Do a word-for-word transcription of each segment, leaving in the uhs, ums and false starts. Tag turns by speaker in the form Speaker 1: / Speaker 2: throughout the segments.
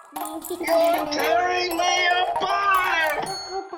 Speaker 1: You're tearing me apart.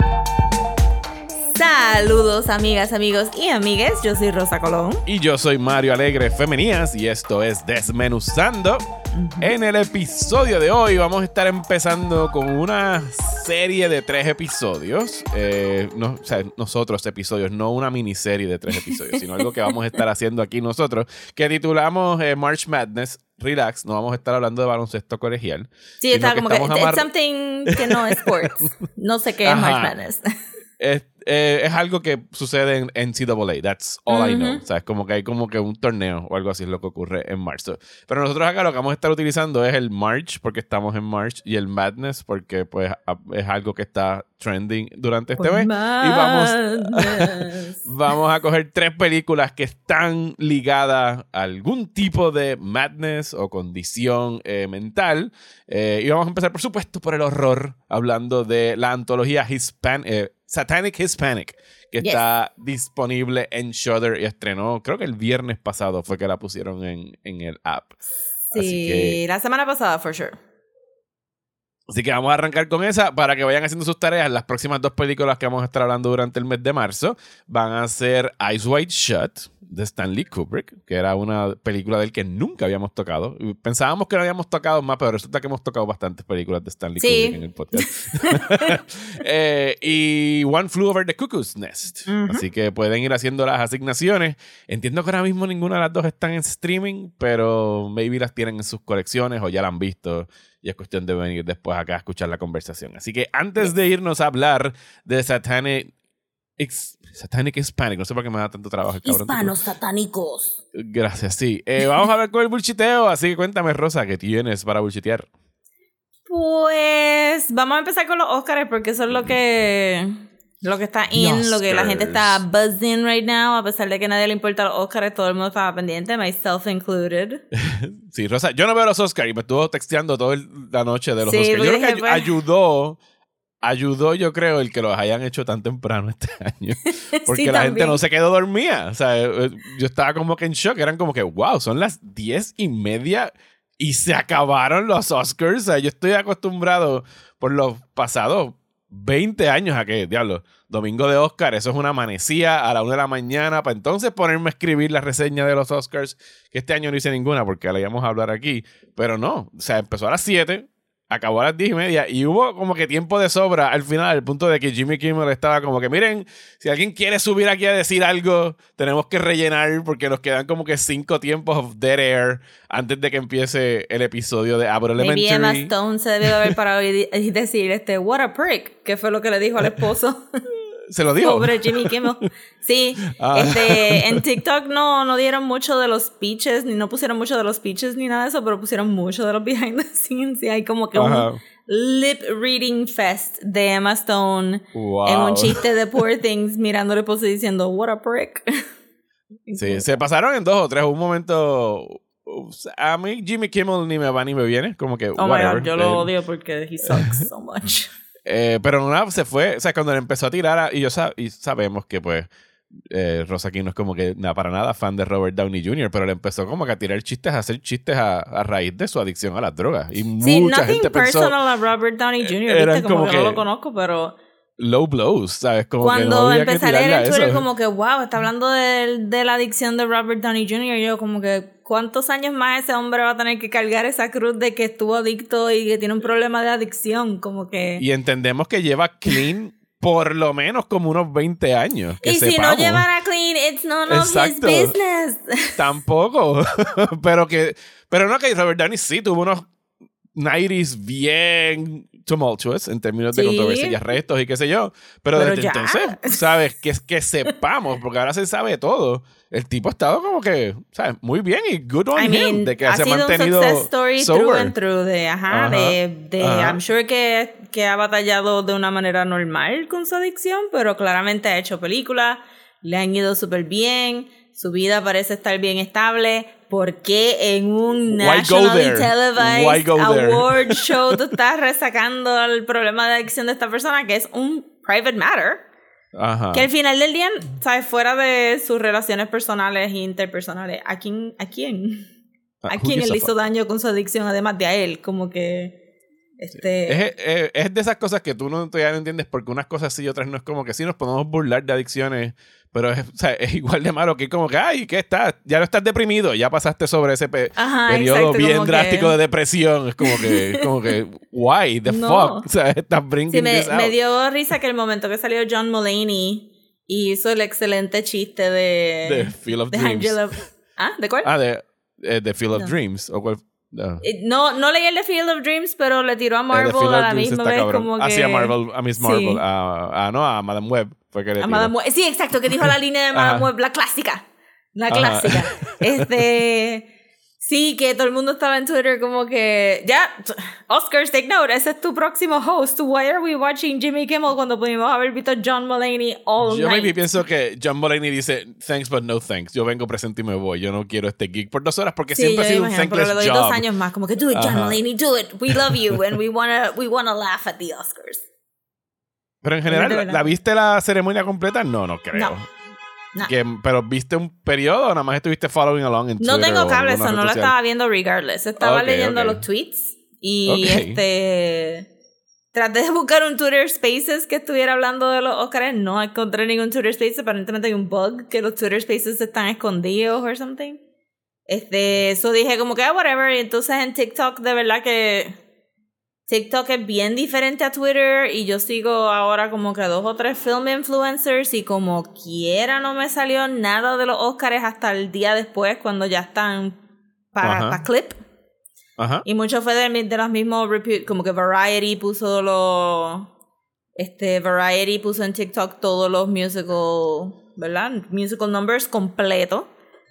Speaker 2: Saludos amigas, amigos y amigues, yo soy Rosa Colón.
Speaker 3: Y yo soy Mario Alegre Femenías y esto es Desmenuzando. Uh-huh. En el episodio de hoy vamos a estar empezando con una serie de tres episodios. Eh, no, o sea, nosotros episodios, no una miniserie de tres episodios, sino algo que vamos a estar haciendo aquí nosotros, que titulamos eh, March Madness. Relax, no vamos a estar hablando de baloncesto colegial.
Speaker 2: Sí, está como que, que
Speaker 3: amar-
Speaker 2: it's something que no es sports. No sé qué es March Madness.
Speaker 3: Es, eh, es algo que sucede en N C double A. That's all uh-huh. I know. O sea, es como que hay como que un torneo o algo así es lo que ocurre en marzo. Pero nosotros acá lo que vamos a estar utilizando es el March, porque estamos en March, y el Madness, porque pues es algo que está trending durante este mes. Y vamos, vamos a coger tres películas que están ligadas a algún tipo de madness o condición eh, mental. Eh, y vamos a empezar, por supuesto, por el horror, hablando de la antología Hispan- eh, Satanic Hispanic, que yes. está disponible en Shudder y estrenó, creo que el viernes pasado fue que la pusieron en, en el app.
Speaker 2: Sí, así que, la semana pasada, for sure.
Speaker 3: Así que vamos a arrancar con esa para que vayan haciendo sus tareas. Las próximas dos películas que vamos a estar hablando durante el mes de marzo van a ser Eyes Wide Shut, de Stanley Kubrick, que era una película del que nunca habíamos tocado. Pensábamos que no habíamos tocado más, pero resulta que hemos tocado bastantes películas de Stanley sí. Kubrick en el podcast. eh, y One Flew Over the Cuckoo's Nest. Uh-huh. Así que pueden ir haciendo las asignaciones. Entiendo que ahora mismo ninguna de las dos están en streaming, pero maybe las tienen en sus colecciones o ya la han visto. Y es cuestión de venir después acá a escuchar la conversación. Así que antes de irnos a hablar de Satanic, Ex, Satanic Hispanic, no sé por qué me da tanto trabajo el cabrón.
Speaker 2: Hispanos satánicos.
Speaker 3: Gracias, sí. Eh, vamos a ver con el bullshiteo. Así que cuéntame, Rosa, ¿qué tienes para bullshitear?
Speaker 2: Pues vamos a empezar con los Oscars porque eso es lo que... Lo que está in, lo que la gente está buzzing right now, a pesar de que a nadie le importa los Oscars, todo el mundo estaba pendiente, myself included.
Speaker 3: Sí, Rosa, yo no veo los Oscars y me estuvo texteando toda la noche de los sí, Oscars. Yo creo que ay- ayudó, ayudó yo creo el que los hayan hecho tan temprano este año. Porque sí, la también. Gente no se quedó dormida. O sea, yo estaba como que en shock, eran como que, wow, son las diez y media y se acabaron los Oscars. O sea, yo estoy acostumbrado por los pasados veinte años a que, diablo, domingo de Oscar, eso es una amanecía a la una de la mañana para entonces ponerme a escribir la reseña de los Oscars, que este año no hice ninguna porque la íbamos a hablar aquí, pero no, o sea, empezó a las siete, acabó a las diez y media y hubo como que tiempo de sobra al final, al punto de que Jimmy Kimmel estaba como que, miren, si alguien quiere subir aquí a decir algo, tenemos que rellenar porque nos quedan como que cinco tiempos of dead air antes de que empiece el episodio de Abbott Elementary.
Speaker 2: Maybe Emma Stone se debió haber parado y, y decir, este, what a prick, que fue lo que le dijo al esposo.
Speaker 3: ¿Se lo dijo?
Speaker 2: Sobre Jimmy Kimmel. Sí, ah. este, en TikTok no, no dieron mucho de los speeches, ni no pusieron mucho de los speeches ni nada de eso, pero pusieron mucho de los behind the scenes. Y hay como que Ajá. un lip reading fest de Emma Stone
Speaker 3: wow.
Speaker 2: en un chiste de Poor Things, mirándole pues y diciendo, what a prick.
Speaker 3: Sí, se pasaron en dos o tres. Un momento... A mí Jimmy Kimmel ni me va ni me viene. Como que,
Speaker 2: oh
Speaker 3: whatever.
Speaker 2: my God, yo lo odio porque he sucks so much.
Speaker 3: Eh, pero nada, se fue, o sea, cuando le empezó a tirar, a, y yo sab- y sabemos que pues eh, Rosa aquí no es como que nada para nada fan de Robert Downey junior, pero le empezó como que a tirar chistes, a hacer chistes a, a raíz de su adicción a las drogas. Y
Speaker 2: sí,
Speaker 3: mucha
Speaker 2: nothing
Speaker 3: gente
Speaker 2: personal
Speaker 3: pensó,
Speaker 2: a Robert Downey junior, ¿viste? Como, como que, que no lo conozco, pero...
Speaker 3: low blows, ¿sabes? Como
Speaker 2: cuando
Speaker 3: que no
Speaker 2: empecé a leer en Twitter
Speaker 3: eso.
Speaker 2: como que, wow, está hablando de, de la adicción de Robert Downey junior Yo como que, ¿cuántos años más ese hombre va a tener que cargar esa cruz de que estuvo adicto y que tiene un problema de adicción? Como que...
Speaker 3: Y entendemos que lleva clean por lo menos como unos veinte años. Que
Speaker 2: y
Speaker 3: sepamos.
Speaker 2: Si no llevara clean, it's none
Speaker 3: Exacto.
Speaker 2: of his business.
Speaker 3: Tampoco. pero que... Pero no, que Robert Downey sí tuvo unos nineties bien tumultuous en términos de sí. controversia y arrestos y qué sé yo. Pero,
Speaker 2: Pero
Speaker 3: desde
Speaker 2: ya.
Speaker 3: entonces, ¿sabes? Que, que sepamos, porque ahora se sabe todo. El tipo ha estado como que, ¿sabes? Muy bien y good on
Speaker 2: I
Speaker 3: him.
Speaker 2: mean,
Speaker 3: De que
Speaker 2: ha
Speaker 3: se ha
Speaker 2: sido
Speaker 3: mantenido
Speaker 2: un success story
Speaker 3: sober.
Speaker 2: through and through. De, ajá,
Speaker 3: Ajá.
Speaker 2: de, de
Speaker 3: Ajá.
Speaker 2: I'm sure que, que ha batallado de una manera normal con su adicción, pero claramente ha hecho películas, le han ido súper bien, su vida parece estar bien estable. ¿Por qué en un nationally televised award show tú estás resacando el problema de adicción de esta persona, que es un private matter?
Speaker 3: Ajá.
Speaker 2: Que al final del día, ¿sabes? Fuera de sus relaciones personales e interpersonales, ¿a quién? ¿A quién? ¿A quién le hizo daño con su adicción además de a él? Como que... Este...
Speaker 3: Es, es, es de esas cosas que tú no, todavía no entiendes porque unas cosas sí y otras no. Es como que sí nos podemos burlar de adicciones, pero es, o sea, es igual de malo que como que, ay, ¿qué estás? Ya no estás deprimido, ya pasaste sobre ese pe-
Speaker 2: Ajá,
Speaker 3: periodo
Speaker 2: exacto,
Speaker 3: bien
Speaker 2: como
Speaker 3: drástico
Speaker 2: que...
Speaker 3: de depresión. Es como que, como que, why the
Speaker 2: no.
Speaker 3: fuck? O sea, estás bringing
Speaker 2: sí, me,
Speaker 3: this out.
Speaker 2: me dio risa que el momento que salió John Mulaney y hizo el excelente chiste de...
Speaker 3: The Field of
Speaker 2: de
Speaker 3: Dreams.
Speaker 2: Angela... ¿Ah? ¿De cuál?
Speaker 3: Ah, de eh, The Field of
Speaker 2: No.
Speaker 3: Dreams. ¿O cuál? No.
Speaker 2: no, no leí el de Field of Dreams, pero le tiró a Marvel
Speaker 3: eh,
Speaker 2: a la misma vez como que...
Speaker 3: Ah, sí, a Marvel, a Miss Marvel.
Speaker 2: Sí.
Speaker 3: A, a, no, a Madame Web. Fue que le
Speaker 2: A
Speaker 3: tiró.
Speaker 2: Madame Web. Sí, exacto, que dijo la línea de Madame Web, la clásica. La
Speaker 3: Ajá.
Speaker 2: clásica. Este... Sí, que todo el mundo estaba en Twitter como que... Ya, Oscars, take note, ese es tu próximo host. Why are we watching Jimmy Kimmel cuando pudimos haber visto John Mulaney all
Speaker 3: Yo
Speaker 2: night?
Speaker 3: maybe pienso que John Mulaney dice thanks but no thanks. Yo vengo presente y me voy. Yo no quiero este gig por dos horas porque
Speaker 2: Sí,
Speaker 3: siempre ha
Speaker 2: yo
Speaker 3: sido un
Speaker 2: imagino, pero
Speaker 3: thankless
Speaker 2: le doy
Speaker 3: job.
Speaker 2: dos años más, como que do it, John
Speaker 3: Ajá.
Speaker 2: Mulaney, do it. We love you and we wanna, we wanna laugh at the Oscars.
Speaker 3: Pero en general,
Speaker 2: De
Speaker 3: ¿la,
Speaker 2: verdad.
Speaker 3: ¿la viste la ceremonia completa? No, no creo.
Speaker 2: No. No.
Speaker 3: Que, pero ¿viste un periodo o nada más estuviste following along en
Speaker 2: No
Speaker 3: Twitter
Speaker 2: tengo
Speaker 3: o
Speaker 2: cable,
Speaker 3: alguna
Speaker 2: eso no
Speaker 3: red
Speaker 2: lo
Speaker 3: social?
Speaker 2: estaba viendo regardless. Estaba
Speaker 3: Ok,
Speaker 2: leyendo
Speaker 3: ok.
Speaker 2: los tweets y
Speaker 3: Ok.
Speaker 2: este... Traté de buscar un Twitter Spaces que estuviera hablando de los Oscars. No encontré ningún Twitter Spaces. Aparentemente hay un bug que los Twitter Spaces están escondidos o something. Este, eso dije como que ah, whatever. Y entonces en TikTok de verdad que... TikTok es bien diferente a Twitter y yo sigo ahora como que dos o tres film influencers y como quiera no me salió nada de los Oscars hasta el día después cuando ya están para pa clip.
Speaker 3: Ajá.
Speaker 2: Y mucho fue de, de los mismos repu- como que Variety puso los este Variety puso en TikTok todos los musical, ¿verdad? Musical numbers completo.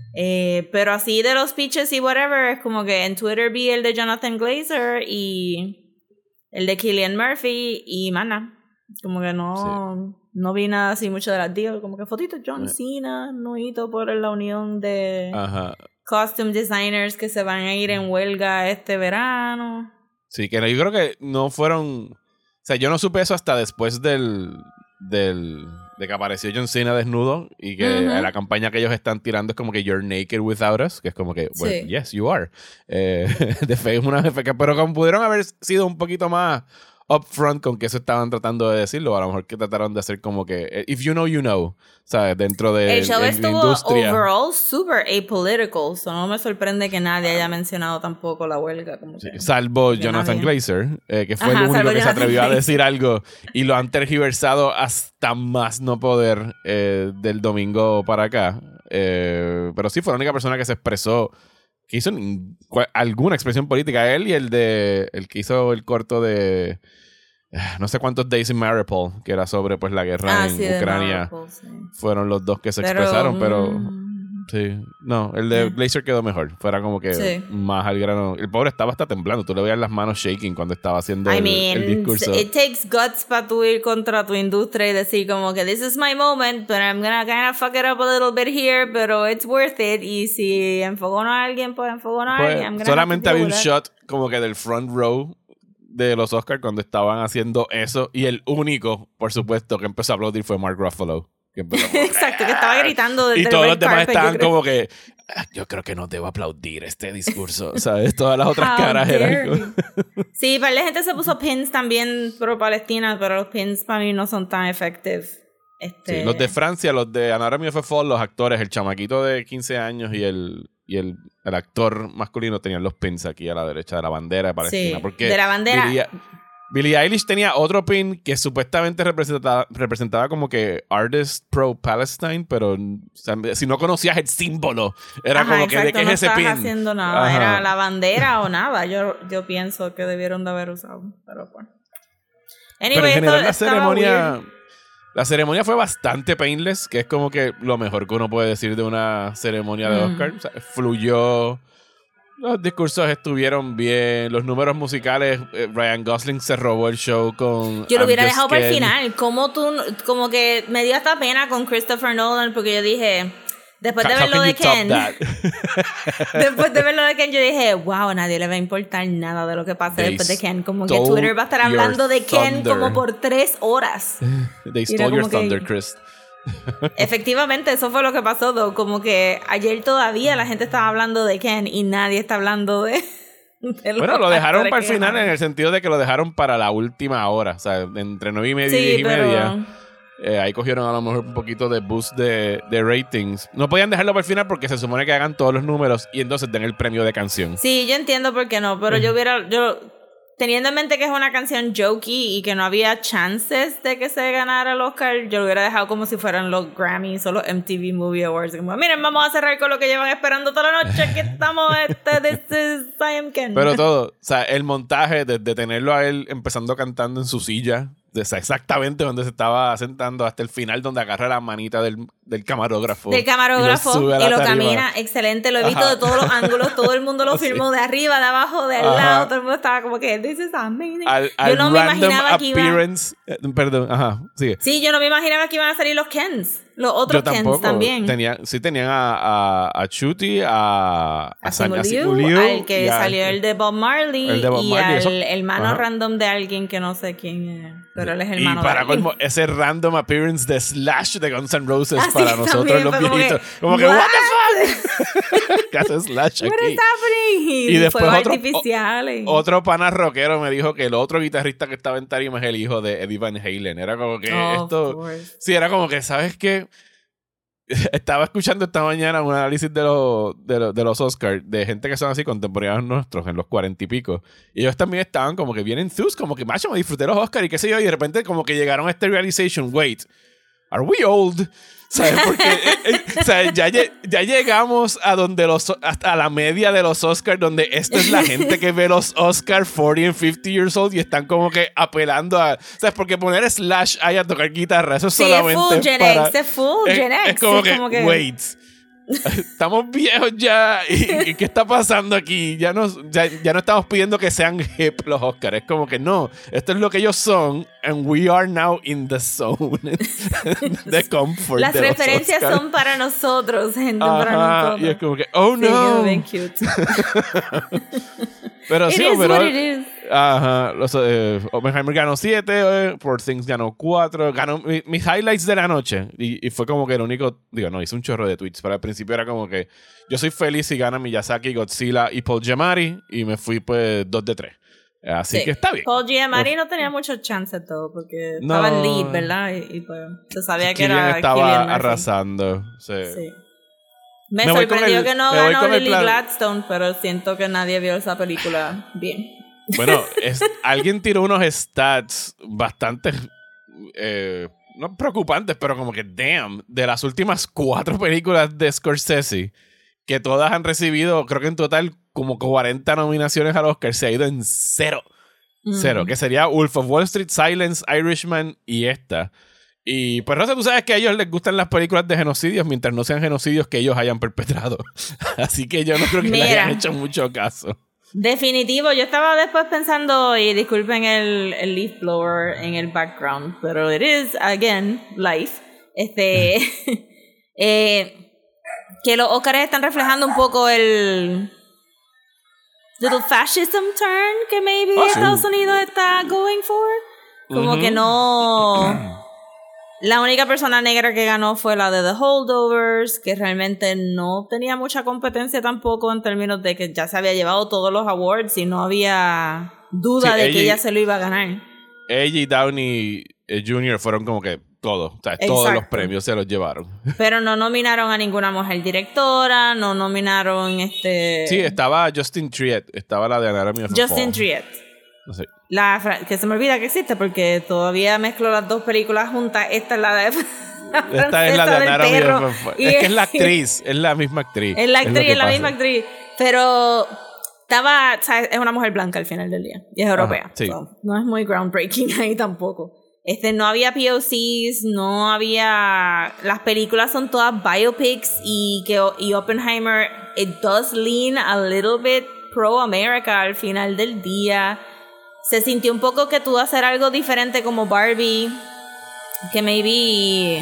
Speaker 2: Eh, pero así de los speeches y whatever, es como que en Twitter vi el de Jonathan Glazer y el de Cillian Murphy y mana. Como que no, sí. no vi nada así mucho de las deals. Como que fotitos John Cena, nuito por la unión de
Speaker 3: Ajá.
Speaker 2: costume designers que se van a ir en huelga este verano.
Speaker 3: Sí, que no, yo creo que no fueron... O sea, yo no supe eso hasta después del... del de que apareció John Cena desnudo y que uh-huh. la campaña que ellos están tirando es como que you're naked without us, que es como que, well, sí. yes, you are. Eh, de fe es una fe, pero como pudieron haber sido un poquito más upfront con que eso estaban tratando de decirlo, a lo mejor que trataron de hacer como que if you know, you know, ¿sabes? Dentro de,
Speaker 2: el show
Speaker 3: de,
Speaker 2: estuvo
Speaker 3: de industria.
Speaker 2: Overall super apolitical, so no me sorprende que nadie haya mencionado tampoco la huelga. Como
Speaker 3: sí,
Speaker 2: que,
Speaker 3: salvo
Speaker 2: que
Speaker 3: Jonathan
Speaker 2: nadie.
Speaker 3: Glazer, eh, que fue
Speaker 2: Ajá,
Speaker 3: el único que
Speaker 2: Jonathan
Speaker 3: se atrevió
Speaker 2: Glazer.
Speaker 3: a decir algo y lo han tergiversado hasta más no poder eh, del domingo para acá. Eh, pero sí fue la única persona que se expresó, que hizo alguna expresión política. Él y el de el que hizo el corto de no sé cuántos Days in Mariupol, que era sobre pues la guerra
Speaker 2: ah,
Speaker 3: en
Speaker 2: sí,
Speaker 3: Ucrania.
Speaker 2: Mariupol, sí.
Speaker 3: Fueron los dos que se
Speaker 2: pero,
Speaker 3: expresaron, pero
Speaker 2: mm,
Speaker 3: sí, no, el de
Speaker 2: yeah.
Speaker 3: Glazer quedó mejor. Fuera como que
Speaker 2: sí.
Speaker 3: más al grano. El pobre estaba hasta temblando. Tú le veías las manos shaking cuando estaba haciendo
Speaker 2: I
Speaker 3: el,
Speaker 2: mean,
Speaker 3: el discurso.
Speaker 2: It takes guts para tu ir contra tu industria y decir como que this is my moment, but I'm gonna kind of fuck it up a little bit here, pero it's worth it. Y si enfogono a alguien, pues enfogono a
Speaker 3: Pues,
Speaker 2: alguien. I'm gonna
Speaker 3: solamente
Speaker 2: have to
Speaker 3: había
Speaker 2: deal
Speaker 3: un
Speaker 2: with
Speaker 3: shot como que del front row de los Oscars cuando estaban haciendo eso y el único, por supuesto, que empezó a aplaudir fue Mark Ruffalo. Que empezó a
Speaker 2: Exacto, que estaba gritando desde
Speaker 3: y
Speaker 2: el
Speaker 3: todos
Speaker 2: red
Speaker 3: los demás
Speaker 2: carpet,
Speaker 3: estaban
Speaker 2: yo creo.
Speaker 3: como que "Ah, yo creo que no debo aplaudir este discurso", ¿sabes? Todas las otras
Speaker 2: How
Speaker 3: caras
Speaker 2: dare
Speaker 3: eran como-
Speaker 2: you. Sí, para la gente se puso pins también pro Palestina, pero los pins para mí no son tan efectivos. Este...
Speaker 3: Sí, los de Francia, los de Anatomy of a Fall, los actores, el chamaquito de quince años y el y el, el actor masculino tenían los pins aquí a la derecha de la bandera de Palestina.
Speaker 2: Sí,
Speaker 3: porque
Speaker 2: de la bandera.
Speaker 3: Billie, Billie Eilish tenía otro pin que supuestamente representaba, representaba como que Artist Pro Palestine, pero o sea, si no conocías el símbolo, era
Speaker 2: Ajá,
Speaker 3: como
Speaker 2: exacto,
Speaker 3: que de qué
Speaker 2: no
Speaker 3: es ese
Speaker 2: estabas
Speaker 3: pin.
Speaker 2: haciendo nada,
Speaker 3: Ajá.
Speaker 2: era la bandera o nada. Yo, yo pienso que debieron de haber usado, pero bueno. Anyway,
Speaker 3: pero en general
Speaker 2: esto
Speaker 3: la
Speaker 2: estaba
Speaker 3: ceremonia
Speaker 2: weird.
Speaker 3: la ceremonia fue bastante painless, que es como que lo mejor que uno puede decir de una ceremonia de
Speaker 2: Mm.
Speaker 3: Oscar. O sea, fluyó, los discursos estuvieron bien, los números musicales, eh, Ryan Gosling se robó el show con
Speaker 2: Yo lo
Speaker 3: I'm
Speaker 2: hubiera
Speaker 3: Just
Speaker 2: dejado para el
Speaker 3: Ken.
Speaker 2: final. Como tú, como que me dio hasta pena con Christopher Nolan porque yo dije, después de
Speaker 3: How
Speaker 2: ver lo
Speaker 3: can
Speaker 2: de
Speaker 3: you top
Speaker 2: Ken,
Speaker 3: that?
Speaker 2: después de ver lo de Ken, yo dije, wow, a nadie le va a importar nada de lo que pase
Speaker 3: They
Speaker 2: después de Ken. Como que
Speaker 3: stole
Speaker 2: Twitter va a estar hablando
Speaker 3: your
Speaker 2: de Ken
Speaker 3: thunder.
Speaker 2: como por tres horas.
Speaker 3: They
Speaker 2: Y era
Speaker 3: stole your
Speaker 2: como que-
Speaker 3: thunder, Chris.
Speaker 2: Efectivamente, eso fue lo que pasó, though. Como que ayer todavía la gente estaba hablando de Ken y nadie está hablando de,
Speaker 3: Bueno, lo dejaron para el final en el sentido de que lo dejaron para la última hora. O sea, entre nueve y media y diez y pero... media. Eh, ahí cogieron a lo mejor un poquito de boost de, de ratings. No podían dejarlo para el final porque se supone que hagan todos los números y entonces den el premio de canción.
Speaker 2: Sí, yo entiendo por qué no, pero yo hubiera... yo teniendo en mente que es una canción jokey y que no había chances de que se ganara el Oscar, yo lo hubiera dejado como si fueran los Grammys o los M T V Movie Awards. Como, miren, vamos a cerrar con lo que llevan esperando toda la noche. Aquí estamos, este, this is I Am Ken.
Speaker 3: Pero todo, o sea, el montaje de, de tenerlo a él empezando cantando en su silla, de exactamente donde se estaba sentando, hasta el final donde agarra la manita del, del camarógrafo.
Speaker 2: Del camarógrafo y lo, y lo camina. Excelente, lo he visto Ajá. de todos los ángulos. Todo el mundo lo filmó sí. de arriba, de abajo, de al Ajá. lado. Todo el mundo estaba como que, this is amazing.
Speaker 3: Al,
Speaker 2: yo
Speaker 3: al
Speaker 2: no me imaginaba que iba...
Speaker 3: Perdón, ajá, sigue.
Speaker 2: Sí, yo no me imaginaba que iban a salir los Kens. Los otros
Speaker 3: yo
Speaker 2: Kens también.
Speaker 3: Tenía, sí, tenían a, a, a Chuty, a, a,
Speaker 2: a Simu Liu, al que a, salió el de Bob Marley, el de Bob y Marley, al eso, hermano ajá. random de alguien que no sé quién es. Pero él es el hermano
Speaker 3: y para
Speaker 2: de alguien.
Speaker 3: Colmo, ese random appearance de Slash de Guns N' Roses
Speaker 2: ah,
Speaker 3: para
Speaker 2: sí,
Speaker 3: nosotros
Speaker 2: también,
Speaker 3: los viejitos. Como que, what, what the fuck? ¿Qué hace Slash aquí?
Speaker 2: What is happening? Y, y después otro,
Speaker 3: o, otro pana rockero me dijo que el otro guitarrista que estaba en tarima es el hijo de Eddie Van Halen. Era como que
Speaker 2: oh,
Speaker 3: esto... Sí, era como que, ¿sabes qué? Estaba escuchando esta mañana un análisis de los, de los, de los Oscars de gente que son así contemporáneos nuestros en los cuarenta y pico y ellos también estaban como que bien enthused, como que macho, me disfruté los Oscars y qué sé yo, y de repente como que llegaron a este realization, wait, are we old? ¿Sabes? Porque eh, eh, o sea, ya, ya llegamos a donde los hasta la media de los Oscars, donde esta es la gente que ve los Oscars cuarenta and cincuenta years old y están como que apelando a, ¿sabes? Porque poner Slash ahí a tocar guitarra, eso es
Speaker 2: sí,
Speaker 3: solamente
Speaker 2: es full Gen
Speaker 3: para,
Speaker 2: X, es full
Speaker 3: es,
Speaker 2: Gen X.
Speaker 3: Es como,
Speaker 2: es
Speaker 3: que,
Speaker 2: como que,
Speaker 3: wait, estamos viejos ya y, y ¿qué está pasando aquí? Ya, nos, ya, ya no estamos pidiendo que sean hip los Oscars, es como que no, esto es lo que ellos son and we are now in the zone de comfort.
Speaker 2: Las
Speaker 3: de
Speaker 2: referencias
Speaker 3: los
Speaker 2: son para nosotros, gente,
Speaker 3: Ajá,
Speaker 2: para nosotros.
Speaker 3: Y es como que, oh
Speaker 2: sí,
Speaker 3: no.
Speaker 2: Bien cute.
Speaker 3: Pero
Speaker 2: it
Speaker 3: sí,
Speaker 2: is
Speaker 3: pero,
Speaker 2: what it is.
Speaker 3: Ajá, los, eh, Oppenheimer ganó siete, eh, Poor Things ganó cuatro, ganó mi, mis highlights de la noche y, y fue como que el único, digo, no, hice un chorro de tweets, pero al principio era como que yo soy feliz si gana Miyazaki, Godzilla y Paul Giamatti y me fui pues dos de tres. Así
Speaker 2: sí.
Speaker 3: que está bien.
Speaker 2: Paul Giamatti no tenía mucho chance todo porque no. estaba en lead, ¿verdad? Y, y pues se sabía que
Speaker 3: Killian
Speaker 2: era
Speaker 3: estaba
Speaker 2: Killian
Speaker 3: arrasando. Sí.
Speaker 2: sí. Me, me sorprendió el, que no ganó Lily Gladstone, pero siento que nadie vio esa película bien.
Speaker 3: Bueno, es, alguien tiró unos stats bastante eh, no preocupantes, pero como que damn, de las últimas cuatro películas de Scorsese, que todas han recibido, creo que en total como cuarenta nominaciones al Oscar, se ha ido en cero. Mm. Cero, que sería Wolf of Wall Street, Silence, Irishman y esta. Y pues Rosa, tú sabes que a ellos les gustan las películas de genocidios mientras no sean genocidios que ellos hayan perpetrado. Así que yo no creo que Mira. le hayan hecho mucho caso.
Speaker 2: Definitivo, yo estaba después pensando, y disculpen el, el leaf blower en el background, pero it is, again, life. Este, eh, que los Oscars están reflejando un poco el little fascism turn que maybe oh, Estados sí. Unidos está going for. Como uh-huh. que no... La única persona negra que ganó fue la de The Holdovers, que realmente no tenía mucha competencia tampoco en términos de que ya se había llevado todos los awards y no había duda sí, de ella, que ella se lo iba a ganar.
Speaker 3: Ella y Downey junior fueron como que todos, o sea, todos los premios se los llevaron.
Speaker 2: Pero no nominaron a ninguna mujer directora, no nominaron este...
Speaker 3: Sí, estaba Justin Triet, estaba la de Anatomy of a Fall.
Speaker 2: Justin Triet.
Speaker 3: No sé.
Speaker 2: La que se me olvida que existe porque todavía mezclo las dos películas juntas. Esta es la de la
Speaker 3: Esta es la de Anatomy of a Fall. Es que es la actriz, es la misma actriz.
Speaker 2: Es la actriz, es, es la misma actriz. Pero estaba, ¿sabes? Es una mujer blanca al final del día y es europea. Ajá, sí. So, no es muy groundbreaking ahí tampoco. Este, no había P O Cs, no había... Las películas son todas biopics y, que, y Oppenheimer, it does lean a little bit pro-America al final del día. Se sintió un poco que tuvo hacer algo diferente como Barbie, que maybe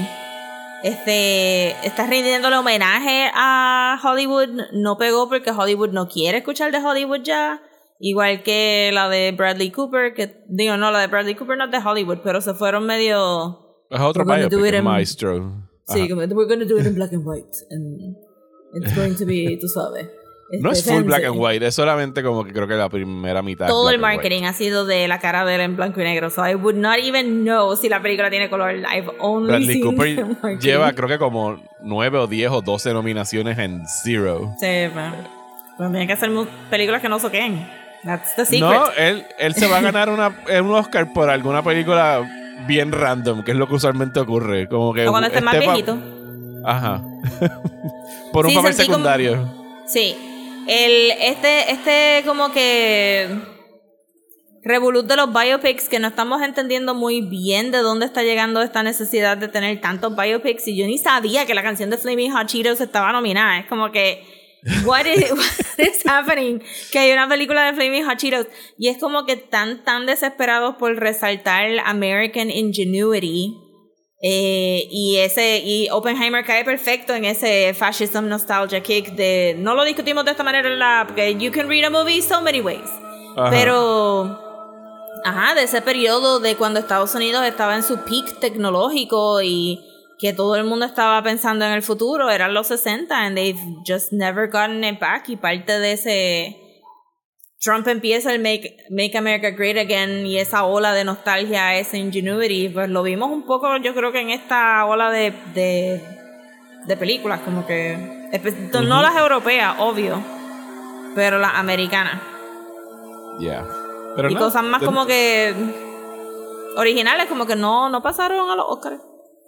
Speaker 2: este, está rindiéndole homenaje a Hollywood. No pegó porque Hollywood no quiere escuchar de Hollywood ya. Igual que la de Bradley Cooper, que digo, no, la de Bradley Cooper no es de Hollywood, pero se fueron medio...
Speaker 3: Es otro biopic, el maestro.
Speaker 2: Sí, como, we're going to do it in black and white. And it's going to be, tú sabes.
Speaker 3: No es full black and white, es solamente como que creo que la primera mitad.
Speaker 2: Todo el marketing ha sido de la cara de él en blanco y negro. So I would not even know si la película tiene color. I've only
Speaker 3: Bradley
Speaker 2: seen
Speaker 3: Cooper lleva creo que como nueve o diez o doce nominaciones en Zero.
Speaker 2: Sí, pero, pero tiene que hacer películas que no soqueen. That's the secret.
Speaker 3: No, él, él se va a ganar una, un Oscar por alguna película bien random, que es lo que usualmente ocurre. Como que
Speaker 2: o cuando esté más viejito.
Speaker 3: Ajá. Por un
Speaker 2: sí,
Speaker 3: papel secundario.
Speaker 2: Como... Sí. El, este, este como que revolut de los biopics, que no estamos entendiendo muy bien de dónde está llegando esta necesidad de tener tantos biopics, y yo ni sabía que la canción de Flaming Hot Cheetos estaba nominada. Es como que what is, what is happening? Que hay una película de Flaming Hot Cheetos y es como que tan tan desesperados por resaltar American Ingenuity. Eh, y ese y Oppenheimer cae perfecto en ese fascism nostalgia kick de no lo discutimos de esta manera en la porque you can read a movie so many ways. Ajá. Pero ajá, de ese periodo de cuando Estados Unidos estaba en su peak tecnológico y que todo el mundo estaba pensando en el futuro, eran los sesenta and they've just never gotten it back. Y parte de ese Trump empieza el Make, Make America Great Again y esa ola de nostalgia, ese ingenuity, pues lo vimos un poco, yo creo que en esta ola de, de, de películas, como que no uh-huh. las europeas, obvio, pero las americanas.
Speaker 3: Yeah.
Speaker 2: Pero y no, cosas más como que originales, como que no, no pasaron a los Oscars.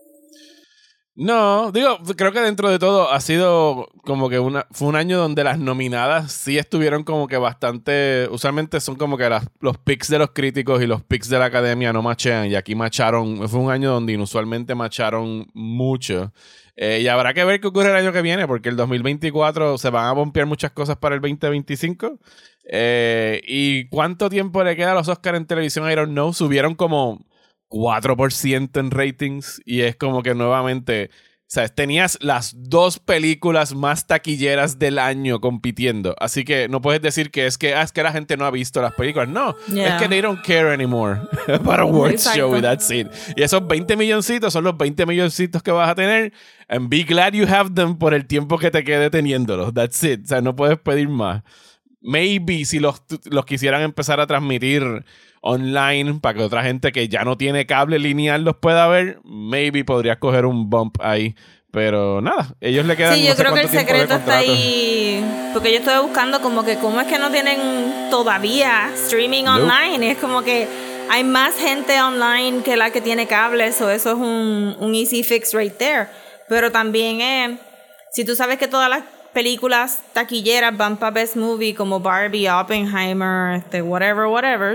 Speaker 3: No, digo, creo que dentro de todo ha sido como que una fue un año donde las nominadas sí estuvieron como que bastante, usualmente son como que las, los picks de los críticos y los picks de la academia no machean, y aquí macharon, fue un año donde inusualmente macharon mucho. Eh, y habrá que ver qué ocurre el año que viene, porque el dos mil veinticuatro se van a bompear muchas cosas para el veinte veinticinco. Eh, ¿Y cuánto tiempo le queda a los Oscars en televisión? I don't know. Subieron como cuatro por ciento en ratings y es como que nuevamente, o sea, tenías las dos películas más taquilleras del año compitiendo, así que no puedes decir que es que, ah, es que la gente no ha visto las películas, no, yeah. es que they don't care anymore about a awards show y that's it. Y esos veinte milloncitos son los veinte milloncitos que vas a tener and be glad you have them por el tiempo que te quede teniéndolos, that's it, o sea, no puedes pedir más. Maybe si los, los quisieran empezar a transmitir online para que otra gente que ya no tiene cable lineal los pueda ver, maybe podrías coger un bump ahí, pero nada, ellos le quedan.
Speaker 2: Sí, yo
Speaker 3: no sé
Speaker 2: creo que el secreto está
Speaker 3: contrato.
Speaker 2: ahí, porque yo estoy buscando como que cómo es que no tienen todavía streaming nope. online, es como que hay más gente online que la que tiene cables, o eso es un, un easy fix right there, pero también eh, si tú sabes que todas las películas taquilleras van para Best Movie como Barbie, Oppenheimer, este, whatever, whatever,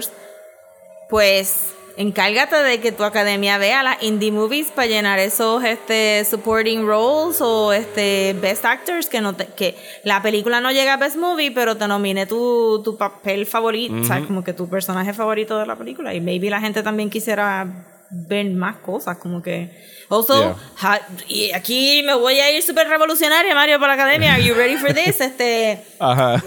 Speaker 2: pues encárgate de que tu academia vea las indie movies para llenar esos este, supporting roles o este, best actors, que no te, que la película no llega a Best Movie, pero te nomine tu, tu papel favorito, uh-huh. ¿sabes? Como que tu personaje favorito de la película. Y maybe la gente también quisiera ver más cosas, como que also, yeah. ha, y aquí me voy a ir súper revolucionaria, Mario, para la academia. Are you ready for this? Este
Speaker 3: ajá.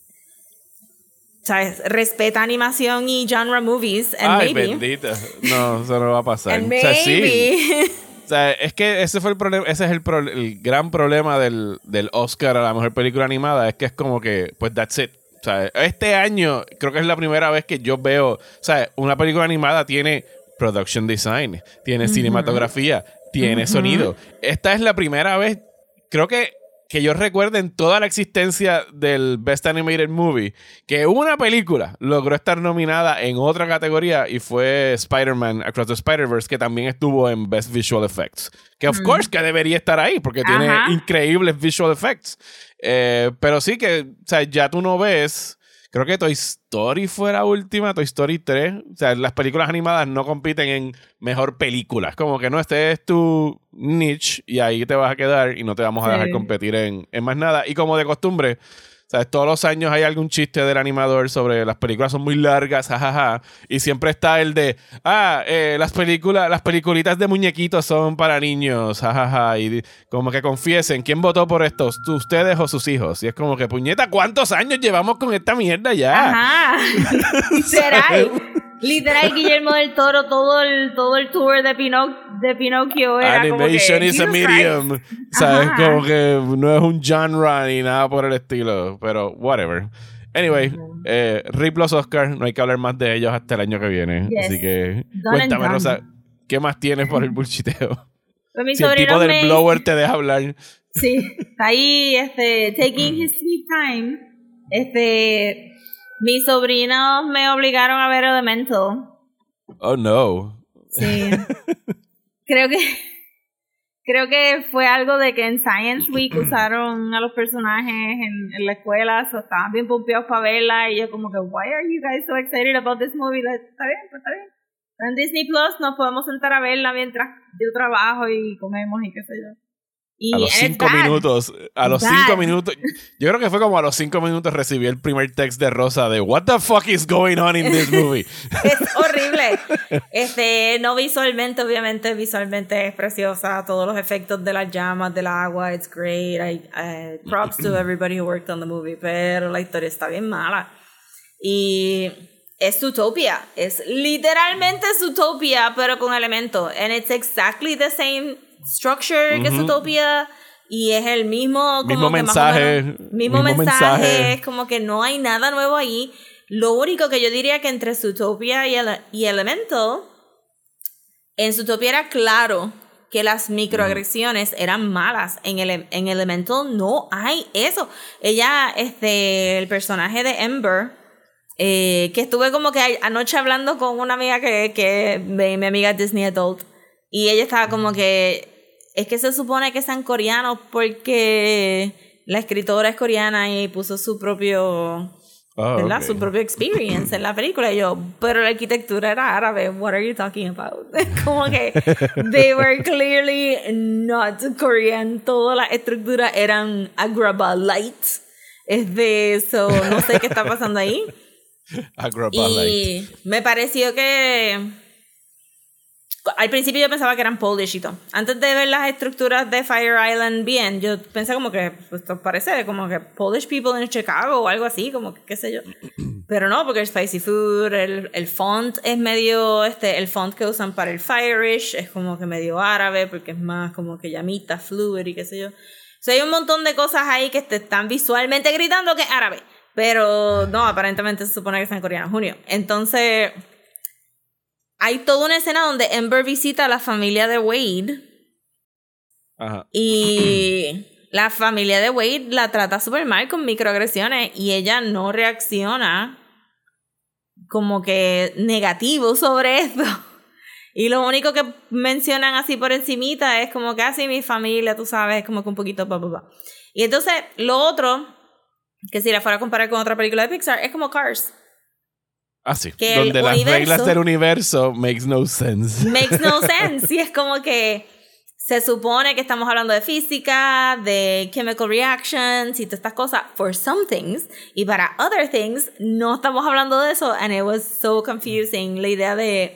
Speaker 2: ¿Sabes? Respeta animación y genre movies. And
Speaker 3: Ay,
Speaker 2: maybe.
Speaker 3: bendita. No, eso no va a pasar.
Speaker 2: And
Speaker 3: o sea,
Speaker 2: maybe.
Speaker 3: Sí. O sea, es que ese fue el problema, ese es el, pro, el gran problema del, del Oscar a la mejor película animada, es que es como que, pues that's it. O sea, este año creo que es la primera vez que yo veo, o sea, una película animada tiene production design, tiene uh-huh. cinematografía, tiene uh-huh. sonido. Esta es la primera vez, creo que que yo recuerde en toda la existencia del Best Animated Movie, que una película logró estar nominada en otra categoría y fue Spider-Man Across the Spider-Verse, que también estuvo en Best Visual Effects. Que of mm. course que debería estar ahí, porque Ajá. tiene increíbles visual effects. Eh, pero sí que, o sea, ya tú no ves... Creo que Toy Story fue la última, Toy Story tres. O sea, las películas animadas no compiten en mejor película. Es como que no, este es tu niche y ahí te vas a quedar y no te vamos a dejar sí. competir en, en más nada. Y como de costumbre, ¿sabes? Todos los años hay algún chiste del animador sobre las películas son muy largas, jajaja. Y siempre está el de, ah, eh, las películas, las peliculitas de muñequitos son para niños, jajaja. Y como que confiesen, ¿quién votó por estos? ¿Ustedes o sus hijos? Y es como que, puñeta, ¿cuántos años llevamos con esta mierda ya?
Speaker 2: Ajá. ¿Será? Literal, Guillermo del Toro, todo el, todo el tour de, Pino, de Pinocchio era
Speaker 3: Animation
Speaker 2: como que,
Speaker 3: is a medium. ¿Sabes?
Speaker 2: Ajá.
Speaker 3: Como que no es un genre ni nada por el estilo. Pero, whatever. Anyway, uh-huh. eh, R I P los Oscars. No hay que hablar más de ellos hasta el año que viene. Yes. Así que, done cuéntame, Rosa, ¿qué más tienes por el bullshiteo?
Speaker 2: Pues mi
Speaker 3: si el tipo del
Speaker 2: me...
Speaker 3: blower te deja hablar.
Speaker 2: Sí, está ahí, este, taking his sweet time. Este... Mis sobrinos me obligaron a ver Elemental.
Speaker 3: Oh, no.
Speaker 2: Sí. creo que creo que fue algo de que en Science Week usaron a los personajes en, en la escuela, so estaban bien pompeados para verla y yo como que, why are you guys so excited about this movie? Like, está bien, pues está bien. En Disney Plus nos podemos sentar a verla mientras yo trabajo y comemos y qué sé yo. Y
Speaker 3: a los cinco bad. minutos, a los
Speaker 2: bad.
Speaker 3: cinco minutos, yo creo que fue como a los cinco minutos recibí el primer text de Rosa de what the fuck is going on in this movie.
Speaker 2: Es horrible. Este, no visualmente, obviamente, visualmente es preciosa, todos los efectos de las llamas, del agua, it's great. I, I, props to everybody who worked on the movie, pero la historia está bien mala. Y es Zootopia, es literalmente Zootopia, pero con elementos. And it's exactly the same structure uh-huh. que Zootopia y es el mismo como
Speaker 3: mismo
Speaker 2: que
Speaker 3: mensaje
Speaker 2: más o menos, mismo, mismo mensaje, mensaje, es como que no hay nada nuevo ahí. Lo único que yo diría que entre Zootopia y, ele- y Elemental, en Zootopia era claro que las microagresiones uh-huh. eran malas. En, ele- en Elemental no hay eso. Ella, este, el personaje de Ember, eh, que estuve como que anoche hablando con una amiga que, que mi, mi amiga Disney Adult, y ella estaba como que es que se supone que sean coreanos porque la escritora es coreana y puso su propio, oh, ¿verdad? Okay. Su propio experience en la película. Y yo, pero la arquitectura era árabe. What are you talking about? Como que they were clearly not Korean. Todas las estructuras eran Agrabah-lite. Es de eso, no sé qué está pasando ahí.
Speaker 3: Agrabah-lite.
Speaker 2: Y me pareció que al principio yo pensaba que eran Polish y todo. Antes de ver las estructuras de Fire Island bien, yo pensé como que, pues esto parece como que Polish people in Chicago o algo así, como que qué sé yo. Pero no, porque el spicy food, el, el font es medio, este, el font que usan para el Fire-ish es como que medio árabe, porque es más como que llamita, fluid y qué sé yo. O sea, hay un montón de cosas ahí que te están visualmente gritando que es árabe. Pero no, aparentemente se supone que está en coreano, junio. Entonces hay toda una escena donde Ember visita a la familia de Wade.
Speaker 3: Ajá.
Speaker 2: Y la familia de Wade la trata súper mal con microagresiones y ella no reacciona como que negativo sobre esto. Y lo único que mencionan así por encimita es como que así mi familia, tú sabes, es como que un poquito pa, pa, pa. Y entonces lo otro, que si la fuera a comparar con otra película de Pixar, es como Cars.
Speaker 3: Ah, sí. Que donde las universo, reglas del universo makes no sense.
Speaker 2: Makes no sense. Y es como que se supone que estamos hablando de física, de chemical reactions y todas estas cosas for some things. Y para other things no estamos hablando de eso. And it was so confusing. La idea de,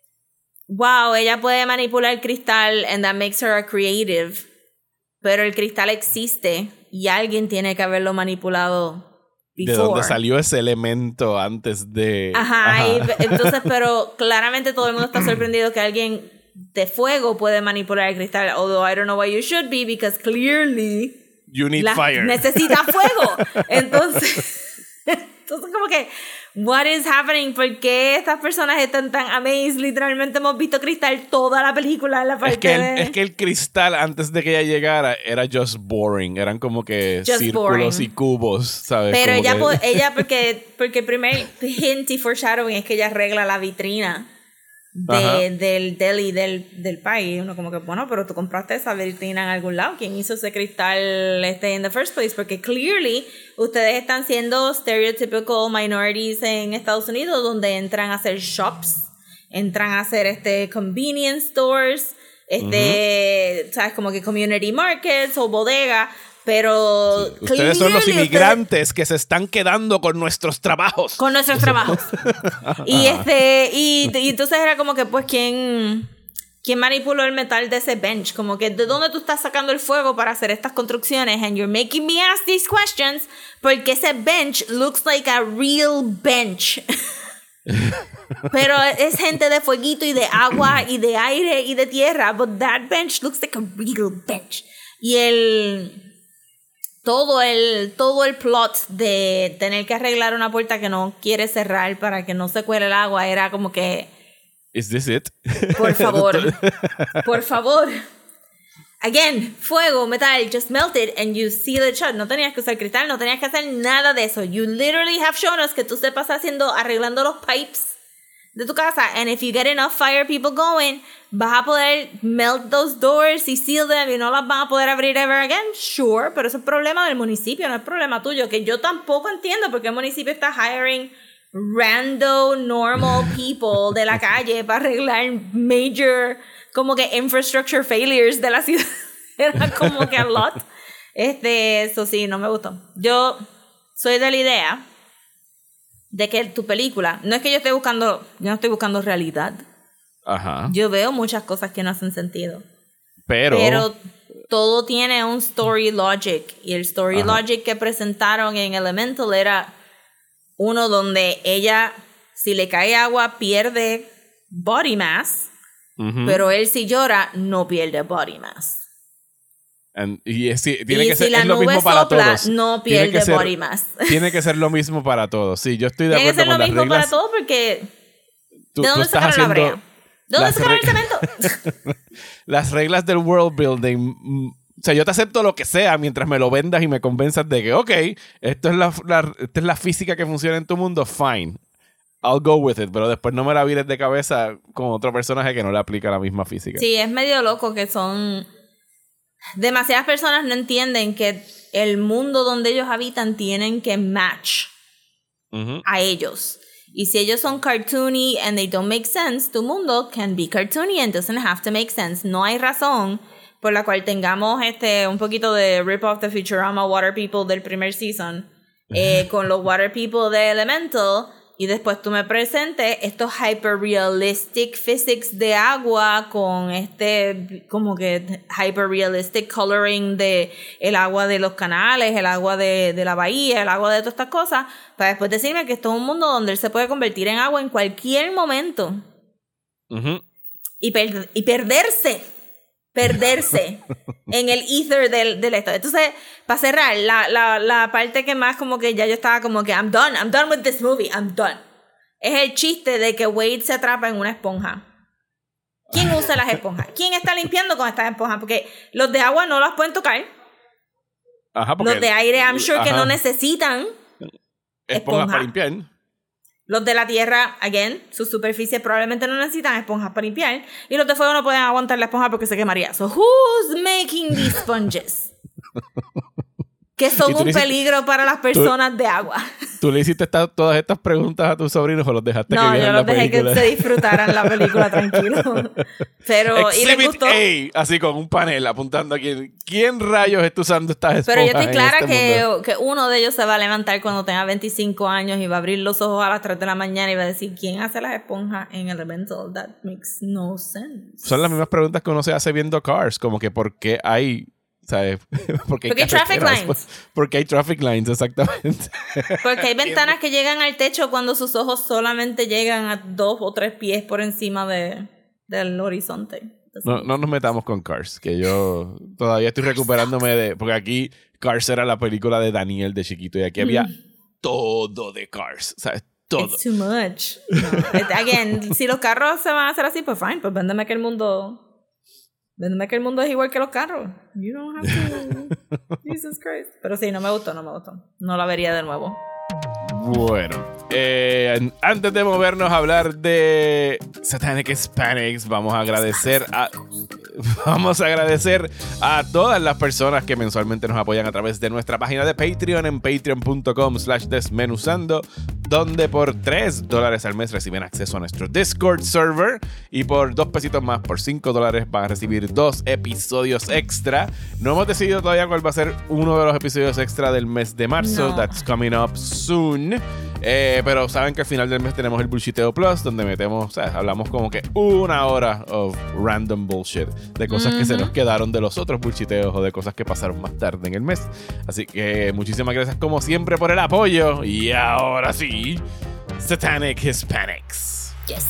Speaker 2: wow, ella puede manipular cristal and that makes her a creative. Pero el cristal existe y alguien tiene que haberlo manipulado. Before.
Speaker 3: ¿De dónde salió ese elemento antes de...?
Speaker 2: Ajá, Ajá. Y, entonces, pero claramente todo el mundo está sorprendido que alguien de fuego puede manipular el cristal. Although I don't know why you should be, because clearly...
Speaker 3: You need fire.
Speaker 2: Necesita fuego. Entonces, entonces como que... What is happening? ¿Por qué estas personas están tan amazed? Literalmente hemos visto cristal toda la película en la parte
Speaker 3: es que el,
Speaker 2: de...
Speaker 3: Es que el cristal, antes de que ella llegara, era just boring. Eran como que just círculos boring. Y cubos, ¿sabes?
Speaker 2: Pero
Speaker 3: como
Speaker 2: ella,
Speaker 3: que...
Speaker 2: po- ella porque, porque el primer hint y foreshadowing es que ella arregla la vitrina de, del deli del, del país. Uno como que, bueno, pero tú compraste esa vitrina en algún lado. ¿Quién hizo ese cristal este in the first place? Porque clearly ustedes están siendo stereotypical minorities en Estados Unidos, donde entran a hacer shops, entran a hacer este convenience stores, este, uh-huh. sabes, como que community markets o bodegas. Pero
Speaker 3: sí. Ustedes son los inmigrantes ustedes, que se están quedando con nuestros trabajos.
Speaker 2: Con nuestros trabajos. y este y, y entonces era como que pues quién quién manipuló el metal de ese bench, como que de dónde tú estás sacando el fuego para hacer estas construcciones, and you're making me ask these questions porque ese bench looks like a real bench. Pero es gente de fueguito y de agua y de aire y de tierra. But that bench looks like a real bench. Y el... Todo el, todo el plot de tener que arreglar una puerta que no quiere cerrar para que no se cuele el agua era como que...
Speaker 3: ¿Is this it?
Speaker 2: Por favor. Por favor. Again, fuego, metal, just melt it and you seal it shut. No tenías que usar cristal, no tenías que hacer nada de eso. You literally have shown us que tú te pasas haciendo, arreglando los pipes de tu casa. And if you get enough fire people going, vas a poder melt those doors y seal them y no las van a poder abrir ever again. Sure, pero eso es problema del municipio, no es problema tuyo. Que yo tampoco entiendo por qué el municipio está hiring random, normal people de la calle para arreglar major, como que infrastructure failures de la ciudad. Era como que a lot. Este, eso sí, no me gustó. Yo soy de la idea de que tu película, no es que yo esté buscando, yo no estoy buscando realidad.
Speaker 3: Ajá.
Speaker 2: Yo veo muchas cosas que no hacen sentido.
Speaker 3: Pero...
Speaker 2: Pero todo tiene un story logic. Y el story
Speaker 3: Ajá.
Speaker 2: logic que presentaron en Elemental era uno donde ella, si le cae agua, pierde body mass. Uh-huh. Pero él, si llora, no pierde body mass.
Speaker 3: And, y es, tiene
Speaker 2: y
Speaker 3: que
Speaker 2: si
Speaker 3: ser
Speaker 2: la
Speaker 3: es lo
Speaker 2: nube
Speaker 3: mismo para
Speaker 2: sopla,
Speaker 3: todos.
Speaker 2: no pierde
Speaker 3: ser,
Speaker 2: body mass.
Speaker 3: Tiene que ser lo mismo para todos. Sí, yo estoy de
Speaker 2: tiene
Speaker 3: acuerdo con las reglas.
Speaker 2: Tiene que ser lo mismo para todos porque...
Speaker 3: Tú,
Speaker 2: ¿De dónde sacaron la brea? ¿De dónde sacaron el cemento?
Speaker 3: Las reglas del world building... O sea, yo te acepto lo que sea mientras me lo vendas y me convenzas de que, ok, esto es la, la, esta es la física que funciona en tu mundo, fine. I'll go with it, pero después no me la vires de cabeza con otro personaje que no le aplica la misma física.
Speaker 2: Sí, es medio loco que son... Demasiadas personas no entienden que el mundo donde ellos habitan tienen que match uh-huh. a ellos. Y si ellos son cartoony and they don't make sense, tu mundo can be cartoony and doesn't have to make sense. No hay razón por la cual tengamos este un poquito de Rip Off the Futurama Water People del primer season eh, con los Water People de Elemental. Y después tú me presentes estos hyper realistic physics de agua con este como que hyper realistic coloring de el agua de los canales, el agua de, de la bahía, el agua de todas estas cosas, para después decirme que esto es un mundo donde él se puede convertir en agua en cualquier momento. Uh-huh. y, per- y perderse. Perderse en el ether del, del esto. Entonces, para cerrar, la, la, la parte que más como que ya yo estaba como que I'm done, I'm done with this movie, I'm done. Es el chiste de que Wade se atrapa en una esponja. ¿Quién usa las esponjas? ¿Quién está limpiando con estas esponjas? Porque los de agua no las pueden tocar.
Speaker 3: Ajá, porque
Speaker 2: los de aire, I'm sure
Speaker 3: ajá.
Speaker 2: que no necesitan
Speaker 3: esponjas
Speaker 2: esponja.
Speaker 3: para limpiar.
Speaker 2: Los de la tierra, again, sus superficies probablemente no necesitan esponjas para limpiar. Y los de fuego no pueden aguantar la esponja porque se quemaría. So, who's making these sponges? Que son un peligro hiciste, para las personas tú, de agua.
Speaker 3: ¿Tú le hiciste esta, todas estas preguntas a tus sobrinos o los dejaste
Speaker 2: no,
Speaker 3: que vieran la película?
Speaker 2: No, yo los dejé que se disfrutaran la película tranquilo. Pero,
Speaker 3: Exhibit
Speaker 2: ¿y les gustó?
Speaker 3: A, así con un panel apuntando a quién, quién rayos está usando estas esponjas.
Speaker 2: Pero yo estoy clara
Speaker 3: este
Speaker 2: que,
Speaker 3: mundo?
Speaker 2: que uno de ellos se va a levantar cuando tenga veinticinco años y va a abrir los ojos a las tres de la mañana y va a decir, ¿quién hace las esponjas en Elemental? That makes no sense.
Speaker 3: Son las mismas preguntas que uno se hace viendo Cars, como que ¿por qué hay... ¿Sabes? Porque,
Speaker 2: Porque hay traffic lines.
Speaker 3: Porque hay traffic lines, exactamente.
Speaker 2: Porque hay ventanas que llegan al techo cuando sus ojos solamente llegan a dos o tres pies por encima de, del horizonte. Entonces,
Speaker 3: no, no nos metamos con Cars, que yo todavía estoy recuperándome de... Porque aquí Cars era la película de Daniel de chiquito y aquí había mm. todo de Cars, ¿sabes? Todo.
Speaker 2: It's too much. No. Again, si los carros se van a hacer así, pues fine, pues véndeme que el mundo... Véndeme que el mundo es igual que los carros. You don't have to... Jesus Christ. Pero sí, no me gustó, no me gustó. No la vería de nuevo.
Speaker 3: Bueno, eh, antes de movernos a hablar de Satanic Hispanics, vamos a agradecer a vamos a agradecer a todas las personas que mensualmente nos apoyan a través de nuestra página de Patreon en patreon.com slash desmenuzando, donde por tres dólares al mes reciben acceso a nuestro Discord server y por dos pesitos más, por cinco dólares van a recibir dos episodios extra. No hemos decidido todavía cuál va a ser uno de los episodios extra del mes de marzo. No. That's coming up soon. Eh, pero saben que al final del mes tenemos el Bullshiteo Plus, donde metemos, o sea, hablamos como que una hora of random bullshit, de cosas uh-huh. que se nos quedaron de los otros bullshiteos o de cosas que pasaron más tarde en el mes. Así que muchísimas gracias como siempre por el apoyo. Y ahora sí, Satanic Hispanics.
Speaker 2: Yes.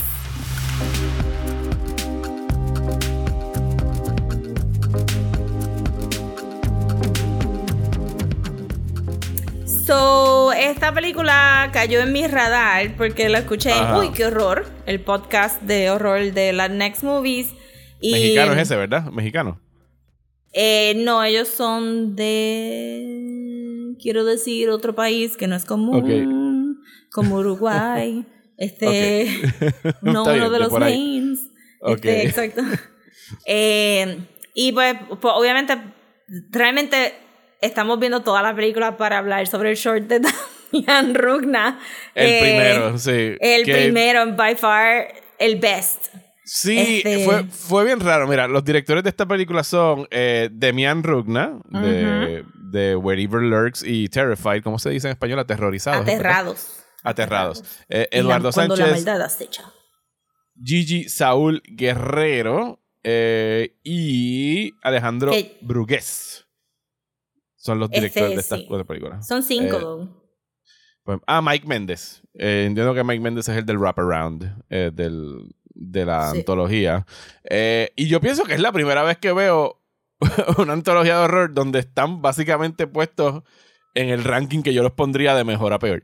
Speaker 2: So, esta película cayó en mi radar porque la escuché en Uy, qué horror, el podcast de horror de las Next Movies. Y,
Speaker 3: Mexicano es ese, ¿verdad? Mexicano.
Speaker 2: Eh, no, ellos son de... Quiero decir otro país que no es común, okay. Como Uruguay. Este, okay. No uno bien, de los mains. Okay. Este, exacto. eh, y pues, pues, obviamente, realmente... Estamos viendo toda la película para hablar sobre el short de Damián Rugna.
Speaker 3: El eh, primero, sí.
Speaker 2: El que... primero, by far, el best.
Speaker 3: Sí, este... fue, fue bien raro. Mira, los directores de esta película son eh, Damián Rugna, de, uh-huh. de Where Evil Lurks y Terrified, ¿cómo se dice en español? Aterrorizados.
Speaker 2: Aterrados.
Speaker 3: Aterrados. Aterrados. Eh, Eduardo
Speaker 2: la,
Speaker 3: Sánchez.
Speaker 2: Cuando la maldad acecha.
Speaker 3: Gigi Saúl Guerrero eh, y Alejandro ¿Qué? Brugués. Son los directores este, de estas sí. cuatro películas.
Speaker 2: Son cinco.
Speaker 3: Eh, pues, ah, Mike Méndez. Eh, entiendo que Mike Méndez es el del wraparound eh, del, de la sí. antología. Eh, y yo pienso que es la primera vez que veo una antología de horror donde están básicamente puestos en el ranking que yo los pondría de mejor a peor.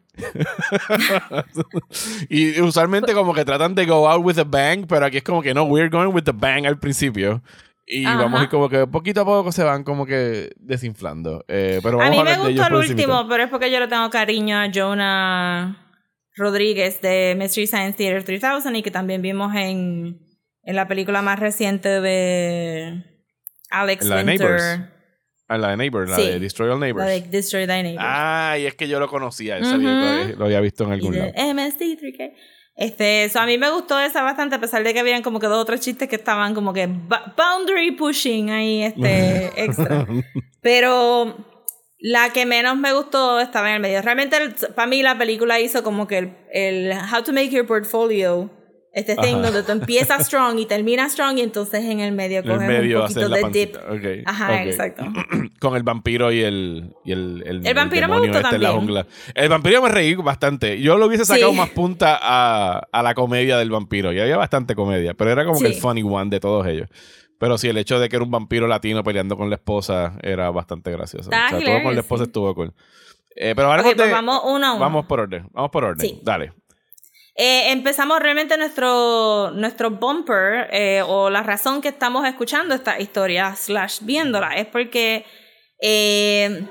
Speaker 3: Y usualmente como que tratan de go out with a bang, pero aquí es como que no, we're going with the bang al principio. Y Ajá. vamos a ir como que poquito a poco se van como que desinflando. Eh, pero vamos
Speaker 2: a mí
Speaker 3: a
Speaker 2: me gustó el último,
Speaker 3: encimita.
Speaker 2: Pero es porque yo le tengo cariño a Jonah Rodríguez de Mystery Science Theater tres mil y que también vimos en, en la película más reciente de Alex
Speaker 3: la
Speaker 2: Winter.
Speaker 3: De ah, la de Neighbors,
Speaker 2: sí,
Speaker 3: la de Destroy All Neighbors.
Speaker 2: La de Destroy Thy Neighbors.
Speaker 3: Ah, y es que yo lo conocía, yo sabía uh-huh. que lo había visto en algún
Speaker 2: y de
Speaker 3: lado.
Speaker 2: M S D tres K. Este, so a mí me gustó esa bastante, a pesar de que habían como que dos o tres chistes que estaban como que boundary pushing ahí, este, extra. Pero la que menos me gustó estaba en el medio. Realmente, para mí, la película hizo como que el, el How to Make Your Portfolio, este thing Ajá. donde tú empiezas strong y terminas strong y entonces en el medio coges un poquito de dip.
Speaker 3: Okay.
Speaker 2: Ajá,
Speaker 3: okay.
Speaker 2: exacto.
Speaker 3: Con el vampiro y el y el, el,
Speaker 2: el vampiro el me gustó
Speaker 3: este
Speaker 2: también.
Speaker 3: En la jungla. El vampiro me reí bastante. Yo lo hubiese sacado sí. más punta a, a la comedia del vampiro. Y había bastante comedia, pero era como sí. que el funny one de todos ellos. Pero sí, el hecho de que era un vampiro latino peleando con la esposa era bastante gracioso.
Speaker 2: Está
Speaker 3: o sea,
Speaker 2: hilarious,
Speaker 3: todo con la esposa
Speaker 2: sí.
Speaker 3: estuvo cool. Eh, pero ahora
Speaker 2: okay,
Speaker 3: te,
Speaker 2: pues vamos uno a uno.
Speaker 3: Vamos por orden. Vamos por orden.
Speaker 2: Sí.
Speaker 3: Dale.
Speaker 2: Eh, empezamos realmente nuestro, nuestro bumper eh, o la razón que estamos escuchando esta historia slash viéndola es porque eh,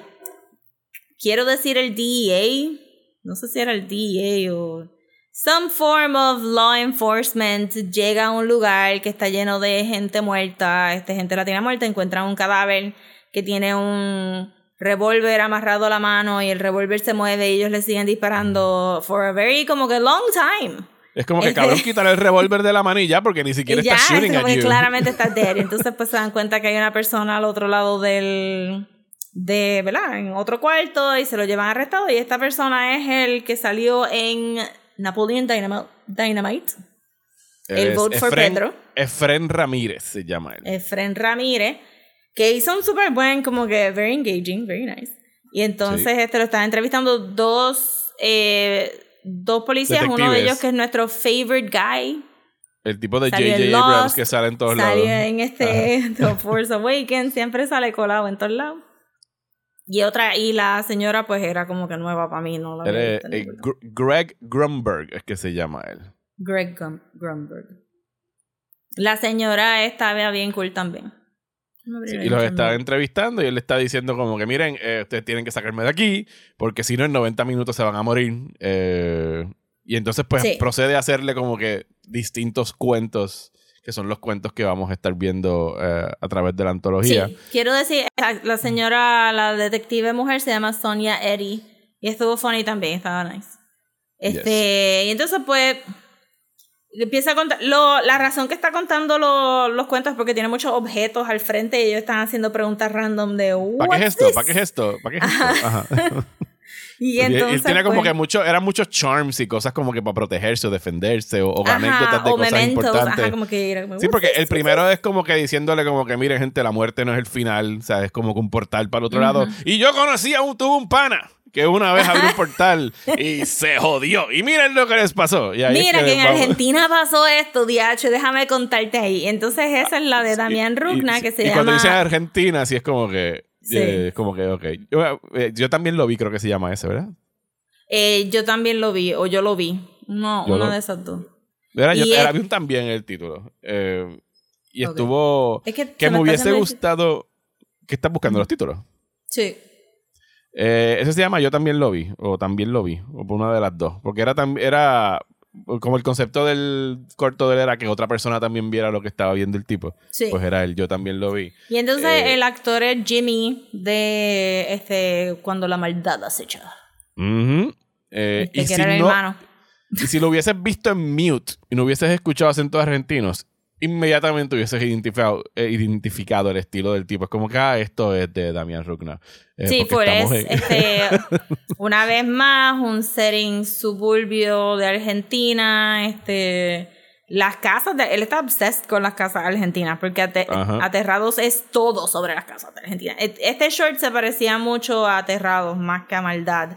Speaker 2: quiero decir el D E A, no sé si era el D E A o some form of law enforcement llega a un lugar que está lleno de gente muerta, este, gente latina muerta, encuentran un cadáver que tiene un revólver amarrado a la mano y el revólver se mueve y ellos le siguen disparando for a very como que long time.
Speaker 3: Es como que, este, cabrón, quitarle el revólver de la manilla porque ni siquiera
Speaker 2: ya,
Speaker 3: está shooting
Speaker 2: es como
Speaker 3: at
Speaker 2: que
Speaker 3: you.
Speaker 2: claramente está dead. Y entonces pues se dan cuenta que hay una persona al otro lado del... de, ¿verdad? En otro cuarto y se lo llevan arrestado y esta persona es el que salió en Napoleon Dynamite. Dynamite el Vote for
Speaker 3: Efren,
Speaker 2: Pedro.
Speaker 3: Efren Ramírez se llama él.
Speaker 2: Efren Ramírez. Que hizo un súper buen, como que very engaging, very nice. Y entonces sí. este lo están entrevistando dos, eh, dos policías, Detectives. Uno de ellos que es nuestro favorite guy.
Speaker 3: El tipo de J J Abrams que sale en todos lados.
Speaker 2: Sale en este The Force Awakens, siempre sale colado en todos lados. Y otra, y la señora pues era como que nueva para mí, no la
Speaker 3: había visto eh, Greg Grunberg es que se llama él.
Speaker 2: Greg Grunberg. La señora esta vea bien cool también.
Speaker 3: Sí, y los está entrevistando y él le está diciendo como que miren, eh, ustedes tienen que sacarme de aquí porque si no en noventa minutos se van a morir. Eh, y entonces pues sí. procede a hacerle como que distintos cuentos que son los cuentos que vamos a estar viendo eh, a través de la antología.
Speaker 2: Sí, quiero decir, la señora, la detective mujer se llama Sonia Eddy y estuvo funny también, estaba nice. Este, yes. Y entonces pues empieza a contar, lo, la razón que está contando lo, los cuentos es porque tiene muchos objetos al frente y ellos están haciendo preguntas random de
Speaker 3: ¿para qué es esto? ¿Para qué es esto? ¿Para qué es esto? Ajá.
Speaker 2: Y entonces,
Speaker 3: y tiene como
Speaker 2: pues,
Speaker 3: que mucho, eran muchos charms y cosas como que para protegerse o defenderse o, o ajá, anécdotas de
Speaker 2: o
Speaker 3: cosas
Speaker 2: mementos,
Speaker 3: importantes.
Speaker 2: Ajá, como que era como,
Speaker 3: sí, porque el primero es como que diciéndole como que miren gente, la muerte no es el final, o sea, es como que un portal para el otro uh-huh. lado. Y yo conocí a un, tuve un pana que una vez abrió un portal y se jodió. Y miren lo que les pasó. Y ahí
Speaker 2: Mira
Speaker 3: es
Speaker 2: que,
Speaker 3: que
Speaker 2: en
Speaker 3: vamos.
Speaker 2: Argentina pasó esto, diacho, déjame contarte ahí. Entonces esa es la de Damián Rugna,
Speaker 3: y,
Speaker 2: que se
Speaker 3: y
Speaker 2: llama...
Speaker 3: Y cuando dicen Argentina, sí es como que...
Speaker 2: Sí.
Speaker 3: Eh, como que, ok. Yo, eh, yo también lo vi, creo que se llama ese, ¿verdad?
Speaker 2: Eh, yo también lo vi, o yo lo vi. No,
Speaker 3: Yo
Speaker 2: una
Speaker 3: lo...
Speaker 2: de esas dos.
Speaker 3: Era, yo,
Speaker 2: Y
Speaker 3: era
Speaker 2: es...
Speaker 3: vi un también el título. Eh, y
Speaker 2: okay.
Speaker 3: estuvo...
Speaker 2: Es que,
Speaker 3: que me, me hubiese
Speaker 2: muy...
Speaker 3: gustado... ¿Qué estás buscando? ¿Los títulos?
Speaker 2: Sí.
Speaker 3: Eh, ese se llama Yo también lo vi, o también lo vi, o por una de las dos. Porque era tam- era como el concepto del corto de él era que otra persona también viera lo que estaba viendo el tipo.
Speaker 2: Sí.
Speaker 3: Pues era el Yo también lo vi.
Speaker 2: Y entonces
Speaker 3: eh,
Speaker 2: el actor es Jimmy de este Cuando la maldad acecha.
Speaker 3: Uh-huh. eh,
Speaker 2: este
Speaker 3: y
Speaker 2: que
Speaker 3: si
Speaker 2: era el
Speaker 3: no,
Speaker 2: hermano.
Speaker 3: Y si lo hubieses visto en mute y no hubieses escuchado acentos argentinos, inmediatamente hubieses identificado, eh, identificado el estilo del tipo. Es como que, ah, esto es de Damián Rugna. Eh,
Speaker 2: sí, pues
Speaker 3: en...
Speaker 2: este, una vez más, un setting suburbio de Argentina. Este, las casas, de, él está obsessed con las casas argentinas, porque ate, Aterrados es todo sobre las casas de Argentina. Este short se parecía mucho a Aterrados, más que a Maldad.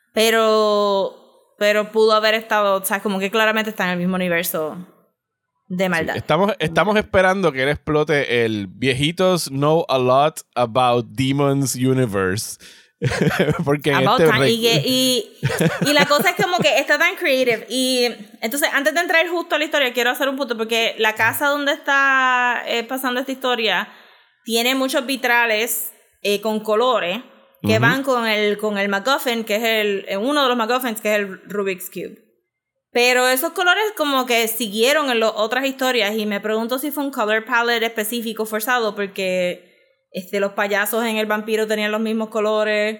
Speaker 2: Pero, pero pudo haber estado, o sea, como que claramente está en el mismo universo de Maldad.
Speaker 3: Sí, estamos, estamos esperando que él explote el viejitos know a lot about Demons Universe. Porque en este
Speaker 2: time, y, y, y la cosa es como que está tan creative. Y entonces, antes de entrar justo a la historia, quiero hacer un punto, porque la casa donde está eh, pasando esta historia tiene muchos vitrales eh, con colores que uh-huh. van con el, con el MacGuffin, que es el, uno de los MacGuffins, que es el Rubik's Cube. Pero esos colores como que siguieron en las otras historias, y me pregunto si fue un color palette específico forzado, porque este, los payasos en El Vampiro tenían los mismos colores,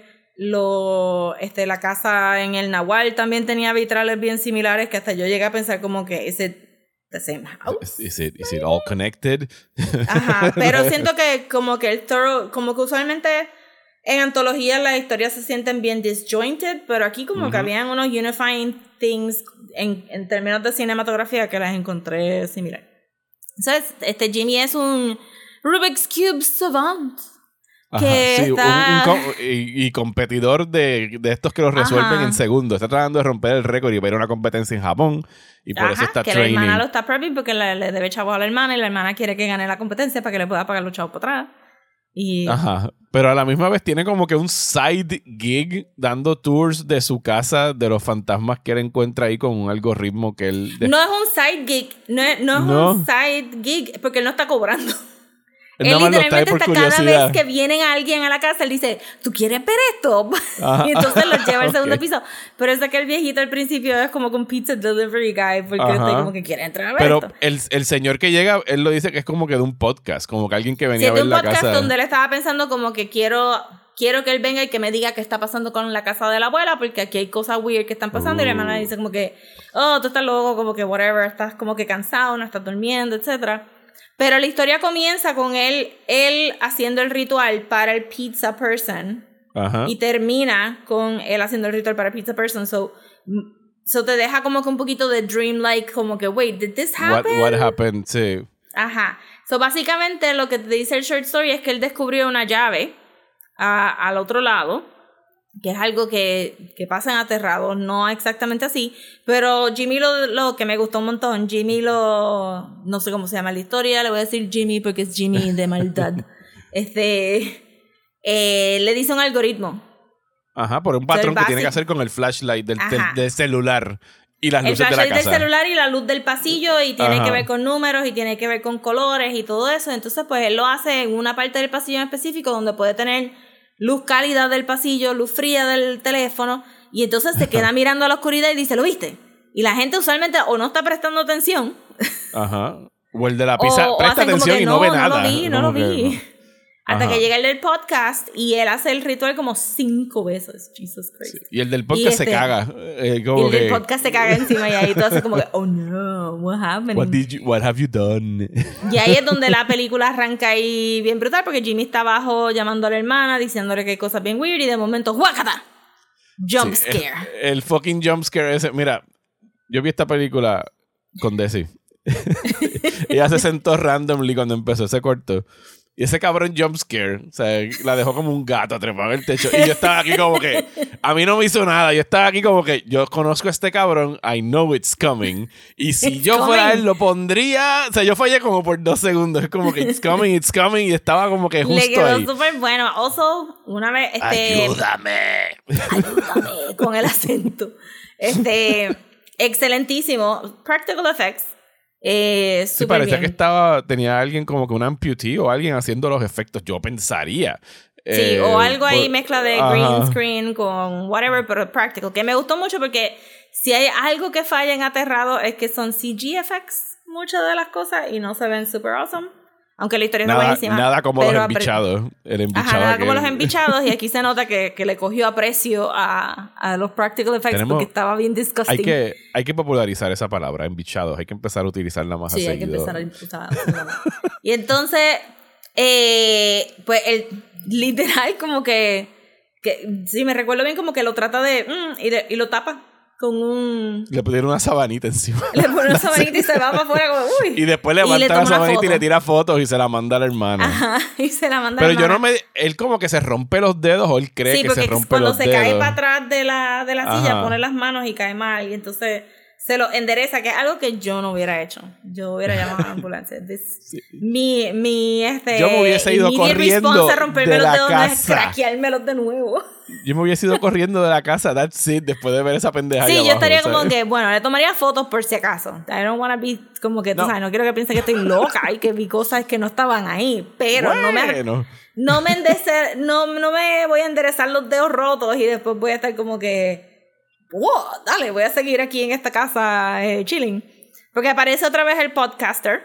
Speaker 2: lo, este, la casa en El Nahual también tenía vitrales bien similares, que hasta yo llegué a pensar como que ¿is it the same house?
Speaker 3: Is it, is it all connected?
Speaker 2: Ajá, pero siento que como que el thorough, como que usualmente en antologías las historias se sienten bien disjointed, pero aquí como uh-huh. que habían unos unifying things en, en términos de cinematografía que las encontré similar. Entonces, este Jimmy es un Rubik's Cube savant.
Speaker 3: Ajá,
Speaker 2: que
Speaker 3: sí,
Speaker 2: está...
Speaker 3: un, un co- y, y competidor de, de estos que los resuelven Ajá. en segundos. Está tratando de romper el récord y va a ir a una competencia en Japón. Y por
Speaker 2: Ajá,
Speaker 3: eso está
Speaker 2: que
Speaker 3: training.
Speaker 2: la hermana lo está prepping porque le, le debe chavos a la hermana, y la hermana quiere que gane la competencia para que le pueda pagar los chavos por atrás. Y...
Speaker 3: Ajá, pero a la misma vez tiene como que un side gig dando tours de su casa, de los fantasmas que él encuentra ahí con un algoritmo que él... De...
Speaker 2: No es un side gig, no es, no es
Speaker 3: no.
Speaker 2: un side gig porque él no está cobrando.
Speaker 3: Él,
Speaker 2: él literalmente
Speaker 3: está
Speaker 2: cada vez que viene alguien a la casa, él dice, ¿tú quieres ver esto? Y entonces lo lleva al segundo okay. piso. Pero es que el viejito al principio es como un pizza delivery guy, porque está como que quiere entrar a ver
Speaker 3: Pero
Speaker 2: esto.
Speaker 3: el, el señor que llega, él lo dice que es como que de un podcast, como que alguien que venía
Speaker 2: sí,
Speaker 3: a ver la casa.
Speaker 2: Sí, de un podcast donde él estaba pensando como que quiero... Quiero que él venga y que me diga qué está pasando con la casa de la abuela, porque aquí hay cosas weird que están pasando. Uh. Y la hermana dice como que, oh, tú estás loco, como que whatever, estás como que cansado, no estás durmiendo, etcétera. Pero la historia comienza con él, él haciendo el ritual para el pizza person.
Speaker 3: Ajá.
Speaker 2: Y termina con él haciendo el ritual para el pizza person. So, so te deja como que un poquito de dreamlike, como que, wait, did this happen?
Speaker 3: What, what happened, sí.
Speaker 2: Ajá. So, básicamente lo que te dice el short story es que él descubrió una llave a, al otro lado, que es algo que, que pasa en Aterrados, no exactamente así, pero Jimmy lo, lo que me gustó un montón, Jimmy lo, no sé cómo se llama la historia, le voy a decir Jimmy porque es Jimmy de maldad, este, eh, le dice un algoritmo.
Speaker 3: Ajá, por un patrón que tiene que hacer con el flashlight del, del, del celular y las luces de la casa. El flashlight
Speaker 2: del celular y la luz del pasillo, y tiene
Speaker 3: Ajá.
Speaker 2: que ver con números y tiene que ver con colores y todo eso, entonces pues él lo hace en una parte del pasillo en específico donde puede tener luz cálida del pasillo, luz fría del teléfono, y entonces se queda mirando a la oscuridad y dice, ¿lo viste? Y la gente usualmente o no está prestando atención.
Speaker 3: Ajá. O el de la pizza
Speaker 2: o,
Speaker 3: presta
Speaker 2: o
Speaker 3: atención
Speaker 2: que,
Speaker 3: y no,
Speaker 2: no
Speaker 3: ve
Speaker 2: no
Speaker 3: nada.
Speaker 2: No lo vi, no lo vi.
Speaker 3: No.
Speaker 2: Hasta
Speaker 3: Ajá.
Speaker 2: que llega el del podcast y él hace el ritual como cinco veces. Jesus Christ.
Speaker 3: Sí. Y el del podcast
Speaker 2: este,
Speaker 3: se caga. Eh, como
Speaker 2: y el
Speaker 3: que,
Speaker 2: del podcast se caga encima, y ahí todo hace como que, oh no, what happened?
Speaker 3: What, did you, what have you done?
Speaker 2: Y ahí es donde la película arranca ahí bien brutal, porque Jimmy está abajo llamando a la hermana, diciéndole que hay cosas bien weird, y de momento, ¡guácata! Jump
Speaker 3: sí,
Speaker 2: scare.
Speaker 3: El, el fucking jump scare ese. Mira, yo vi esta película con Desi. Ella se sentó randomly cuando empezó ese corto. Y ese cabrón jumpscare, o sea, la dejó como un gato trepado en el techo. Y yo estaba aquí como que, a mí no me hizo nada. Yo estaba aquí como que, yo conozco a este cabrón, I know it's coming. Y si
Speaker 2: it's
Speaker 3: yo
Speaker 2: coming.
Speaker 3: fuera él, lo pondría, o sea, yo fallé como por dos segundos. Es como que, it's coming, it's coming. Y estaba como que justo ahí.
Speaker 2: Le quedó
Speaker 3: ahí.
Speaker 2: súper bueno. Also, una vez, este...
Speaker 3: ¡Ayúdame!
Speaker 2: Ayúdame con el acento. Este, excelentísimo. Practical effects. Eh,
Speaker 3: Sí, parecía bien. que estaba, tenía alguien como que un amputee o alguien haciendo los efectos, yo pensaría.
Speaker 2: Sí,
Speaker 3: eh,
Speaker 2: o algo ahí
Speaker 3: por,
Speaker 2: mezcla de
Speaker 3: ajá.
Speaker 2: green screen con whatever, pero practical. Que me gustó mucho porque si hay algo que falla en Aterrado es que son C G effects, muchas de las cosas, y no se ven super awesome. Aunque la historia
Speaker 3: nada,
Speaker 2: es buenísima.
Speaker 3: Nada como los embichados. El embichado
Speaker 2: Ajá, nada
Speaker 3: que...
Speaker 2: como los embichados. Y aquí se nota que, que le cogió aprecio a, a los practical effects. Tenemos, porque estaba bien disgusting.
Speaker 3: Hay que, hay que popularizar esa palabra, embichados. Hay que empezar a utilizarla más
Speaker 2: sí,
Speaker 3: a
Speaker 2: hay
Speaker 3: seguido.
Speaker 2: que empezar a utilizarla. Y entonces, eh, pues, el, literal como que, que... Sí, me recuerdo bien como que lo trata de... Mm, y, de, y lo tapa. Con un...
Speaker 3: Le pusieron una sabanita encima.
Speaker 2: Le pone una sabanita y se va para afuera como... Uy.
Speaker 3: Y después levanta le la sabanita y le tira fotos y se la manda a la hermana.
Speaker 2: Ajá, y se la manda
Speaker 3: Pero
Speaker 2: a la
Speaker 3: yo
Speaker 2: hermana.
Speaker 3: no me... Él como que se rompe los dedos o él cree
Speaker 2: sí,
Speaker 3: que se rompe los dedos.
Speaker 2: Sí, porque cuando se cae para atrás de la, de la silla,
Speaker 3: Ajá.
Speaker 2: pone las manos y cae mal. Y entonces se lo endereza, que es algo que yo no hubiera hecho. Yo hubiera llamado a la ambulancia. This, sí. Mi, mi, este...
Speaker 3: Yo me hubiese ido corriendo
Speaker 2: a romperme
Speaker 3: de
Speaker 2: los
Speaker 3: la
Speaker 2: dedos
Speaker 3: casa.
Speaker 2: No es craqueármelos de nuevo.
Speaker 3: Yo me hubiese ido corriendo de la casa, that's it, después de ver esa pendeja
Speaker 2: sí,
Speaker 3: ahí
Speaker 2: yo
Speaker 3: abajo,
Speaker 2: estaría
Speaker 3: ¿sabes?
Speaker 2: como que, bueno, le tomaría fotos por si acaso. I don't want to be como que, tú
Speaker 3: no.
Speaker 2: sabes, no quiero que piense que estoy loca y que vi cosas que no estaban ahí. Pero
Speaker 3: bueno.
Speaker 2: no me... No me, endecer, no, no me voy a enderezar los dedos rotos y después voy a estar como que... Wow, dale, voy a seguir aquí en esta casa eh, chilling. Porque aparece otra vez el podcaster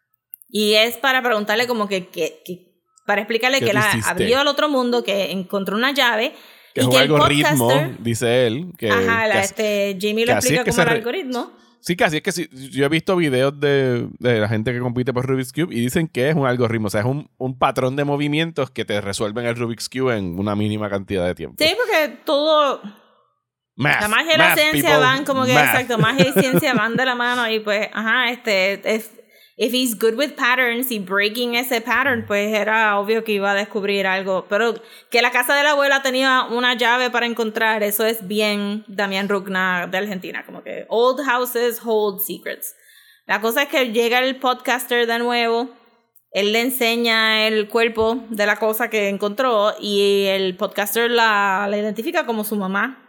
Speaker 2: y es para preguntarle como que... que, que para explicarle que él abrió al otro mundo, que encontró una llave...
Speaker 3: Que
Speaker 2: y
Speaker 3: es
Speaker 2: que
Speaker 3: un
Speaker 2: el
Speaker 3: algoritmo,
Speaker 2: podcaster,
Speaker 3: dice él. Que,
Speaker 2: ajá, la,
Speaker 3: que
Speaker 2: este, Jimmy lo explica como el algoritmo.
Speaker 3: Sí, casi es que sí, yo he visto videos de, de la gente que compite por Rubik's Cube y dicen que es un algoritmo, o sea, es un, un patrón de movimientos que te resuelven el Rubik's Cube en una mínima cantidad de tiempo.
Speaker 2: Sí, porque todo...
Speaker 3: Math,
Speaker 2: la magia y
Speaker 3: math,
Speaker 2: la ciencia
Speaker 3: people,
Speaker 2: van como que,
Speaker 3: math.
Speaker 2: exacto, magia y ciencia van de la mano y pues, ajá, este, if, if he's good with patterns y breaking ese pattern, pues era obvio que iba a descubrir algo. Pero que la casa de la abuela tenía una llave para encontrar, eso es bien Damián Rugna de Argentina, como que old houses hold secrets. La cosa es que llega el podcaster de nuevo, él le enseña el cuerpo de la cosa que encontró y el podcaster la, la identifica como su mamá.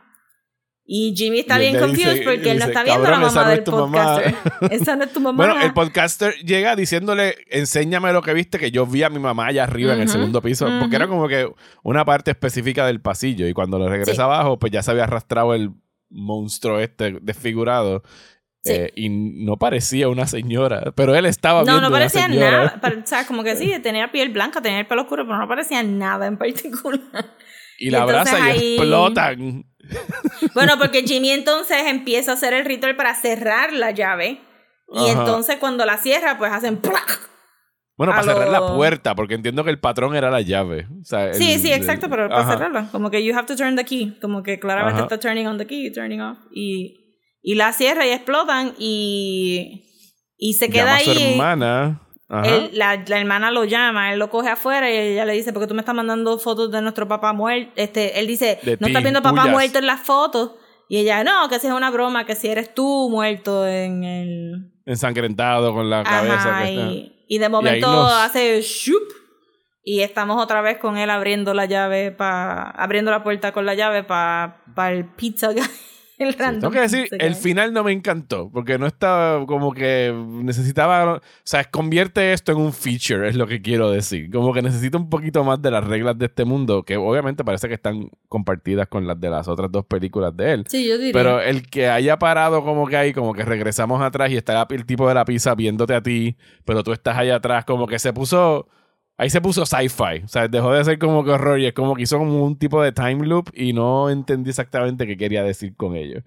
Speaker 2: Y Jimmy está
Speaker 3: y
Speaker 2: bien confused dice, porque él no está viendo
Speaker 3: cabrón,
Speaker 2: a la mamá
Speaker 3: no
Speaker 2: del
Speaker 3: es
Speaker 2: podcaster. Esa no es tu mamá.
Speaker 3: Bueno, el podcaster llega diciéndole, enséñame lo que viste, que yo vi a mi mamá allá arriba uh-huh, en el segundo piso, uh-huh. porque era como que una parte específica del pasillo y cuando lo regresa sí. abajo, pues ya se había arrastrado el monstruo este desfigurado. Sí. Eh, y no parecía una señora, pero él estaba
Speaker 2: no,
Speaker 3: viendo
Speaker 2: no parecía
Speaker 3: una señora.
Speaker 2: nada, o sea, como que sí, tenía piel blanca, tenía el pelo oscuro, pero no parecía nada en particular.
Speaker 3: Y la abraza y ahí... explotan.
Speaker 2: Bueno, porque Jimmy entonces empieza a hacer el ritual para cerrar la llave. Y Ajá. entonces cuando la cierra, pues hacen ¡plac!
Speaker 3: Bueno, para
Speaker 2: lo...
Speaker 3: cerrar la puerta, porque entiendo que el patrón era la llave. O sea, el,
Speaker 2: sí, sí, exacto,
Speaker 3: el...
Speaker 2: pero para
Speaker 3: Ajá.
Speaker 2: cerrarla. Como que you have to turn the key. Como que claramente Ajá. está turning on the key, turning off. Y, y la cierra y explotan y, y se queda
Speaker 3: Llama
Speaker 2: ahí.
Speaker 3: A su hermana.
Speaker 2: Él, la, la hermana lo llama, él lo coge afuera y ella le dice, porque tú me estás mandando fotos de nuestro papá muerto. Este, él dice,
Speaker 3: de
Speaker 2: no
Speaker 3: ti,
Speaker 2: estás viendo papá
Speaker 3: tuyas.
Speaker 2: muerto en las fotos. Y ella, no, que si es una broma, que si eres tú muerto en el...
Speaker 3: ensangrentado con la
Speaker 2: Ajá,
Speaker 3: cabeza. Que
Speaker 2: y,
Speaker 3: está...
Speaker 2: y de momento
Speaker 3: y los...
Speaker 2: hace shup y estamos otra vez con él abriendo la llave pa, abriendo la puerta con la llave para pa el pizza guy. El
Speaker 3: sí, tengo que decir, el final no me encantó, porque no estaba como que necesitaba, o sea, convierte esto en un feature, es lo que quiero decir. Como que necesita un poquito más de las reglas de este mundo, que obviamente parece que están compartidas con las de las otras dos películas de él.
Speaker 2: Sí, yo diría.
Speaker 3: Pero el que haya parado como que ahí, como que regresamos atrás y está el tipo de la pizza viéndote a ti, pero tú estás allá atrás, como que se puso... Ahí se puso sci-fi, o sea, dejó de ser como que horror y es como que hizo como un tipo de time loop y no entendí exactamente qué quería decir con ello.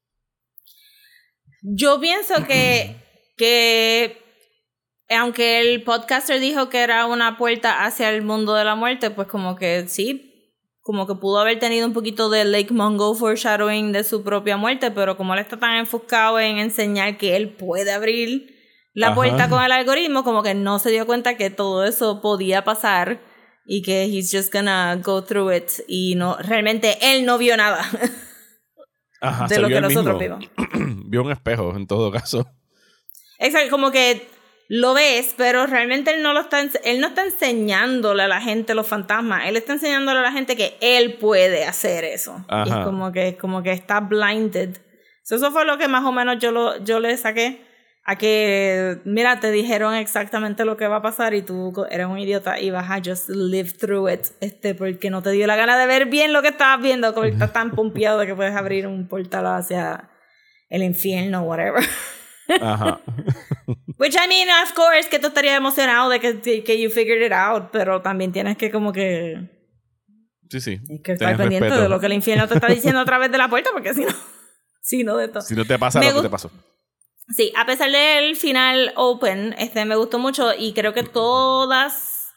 Speaker 2: Yo pienso que, que aunque el podcaster dijo que era una puerta hacia el mundo de la muerte, pues como que sí, como que pudo haber tenido un poquito de Lake Mungo foreshadowing de su propia muerte, pero como él está tan enfocado en enseñar que él puede abrir la
Speaker 3: Ajá.
Speaker 2: puerta con el algoritmo, como que no se dio cuenta que todo eso podía pasar y que he's just gonna go through it y no, realmente él no vio nada
Speaker 3: Ajá,
Speaker 2: de lo que nosotros
Speaker 3: mismo.
Speaker 2: vimos.
Speaker 3: Vio un espejo en todo caso.
Speaker 2: Exacto, como que lo ves, pero realmente él no lo está, él no está enseñándole a la gente los fantasmas, él está enseñándole a la gente que él puede hacer eso.
Speaker 3: Ajá.
Speaker 2: Y es como que, como que está blinded. So, eso fue lo que más o menos yo, lo, yo le saqué. A que, mira, te dijeron exactamente lo que va a pasar y tú eres un idiota y vas a just live through it, este, porque no te dio la gana de ver bien lo que estabas viendo, porque estás tan pompeado de que puedes abrir un portal hacia el infierno, whatever.
Speaker 3: Ajá.
Speaker 2: Which I mean, of course, que tú estarías emocionado de que, que you figured it out, pero también tienes que como que...
Speaker 3: Sí, sí.
Speaker 2: Hay que estar pendiente respeto. De lo que el infierno te está diciendo a través de la puerta, porque si no, si no de todo.
Speaker 3: Si no te pasa me lo que te pasó.
Speaker 2: Sí, a pesar del final open, este me gustó mucho y creo que todas,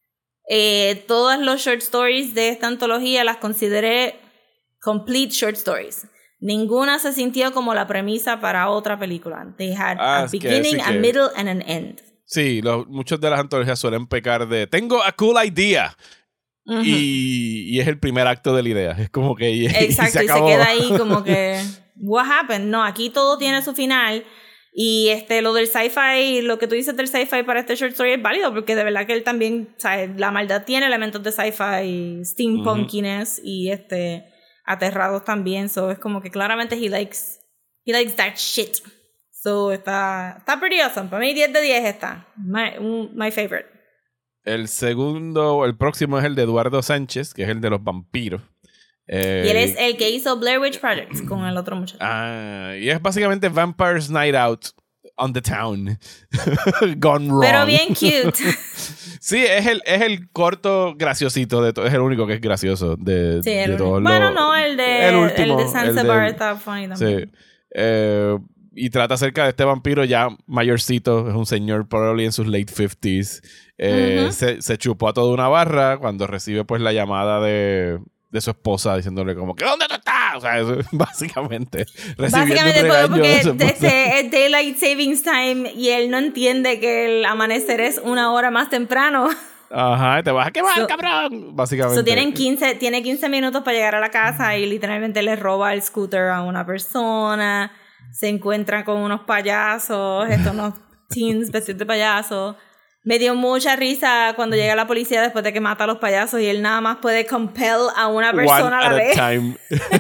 Speaker 2: eh, todas los short stories de esta antología las consideré complete short stories. Ninguna se sintió como la premisa para otra película. They had
Speaker 3: ah,
Speaker 2: a beginning, a middle, and an end.
Speaker 3: Sí, los, muchas de las antologías suelen pecar de tengo a cool idea. Uh-huh. y, y es el primer acto de la idea. Es como que... Y,
Speaker 2: exacto,
Speaker 3: y se,
Speaker 2: y se queda ahí como que... What happened? No, aquí todo tiene su final. Y este, lo del sci-fi, lo que tú dices del sci-fi para este short story es válido, porque de verdad que él también, ¿sabes? La maldad tiene elementos de sci-fi, steampunkiness, uh-huh. y este, aterrados también. So es como que claramente he likes, he likes that shit. So está, está pretty awesome. Para mí diez de diez está. My, um, my favorite.
Speaker 3: El segundo, el próximo es el de Eduardo Sánchez, que es el de los vampiros. Eh,
Speaker 2: y él es el que hizo Blair Witch Project con el otro muchacho.
Speaker 3: Ah, y es básicamente Vampire's Night Out on the Town. Gone wrong.
Speaker 2: Pero bien cute.
Speaker 3: Sí, es el, es el corto graciosito de todo. Es el único que es gracioso de,
Speaker 2: sí,
Speaker 3: de todos los...
Speaker 2: Bueno, no, el de,
Speaker 3: el último,
Speaker 2: el de Zanzibar está funny también.
Speaker 3: Sí. Eh, y trata acerca de este vampiro ya mayorcito. Es un señor probablemente en sus late fifties. Eh, uh-huh. se, se chupó a toda una barra cuando recibe pues la llamada de... de su esposa diciéndole como que ¿dónde tú estás? O sea, eso, básicamente recibiendo
Speaker 2: básicamente
Speaker 3: un regaño
Speaker 2: porque este es Daylight Savings Time y él no entiende que el amanecer es una hora más temprano.
Speaker 3: Ajá, te vas a quemar,
Speaker 2: so,
Speaker 3: cabrón. Básicamente.
Speaker 2: So tienen quince, tiene quince minutos para llegar a la casa y literalmente le roba el scooter a una persona. Se encuentra con unos payasos, estos unos teens vestidos de payasos. Me dio mucha risa cuando llega la policía después de que mata a los payasos y él nada más puede compel a una persona
Speaker 3: One
Speaker 2: a la vez.
Speaker 3: A time.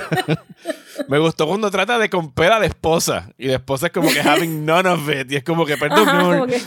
Speaker 3: Me gustó cuando trata de compel a la esposa y la esposa es como que having none of it y es como que perdón,
Speaker 2: Ajá,
Speaker 3: no.
Speaker 2: Como que...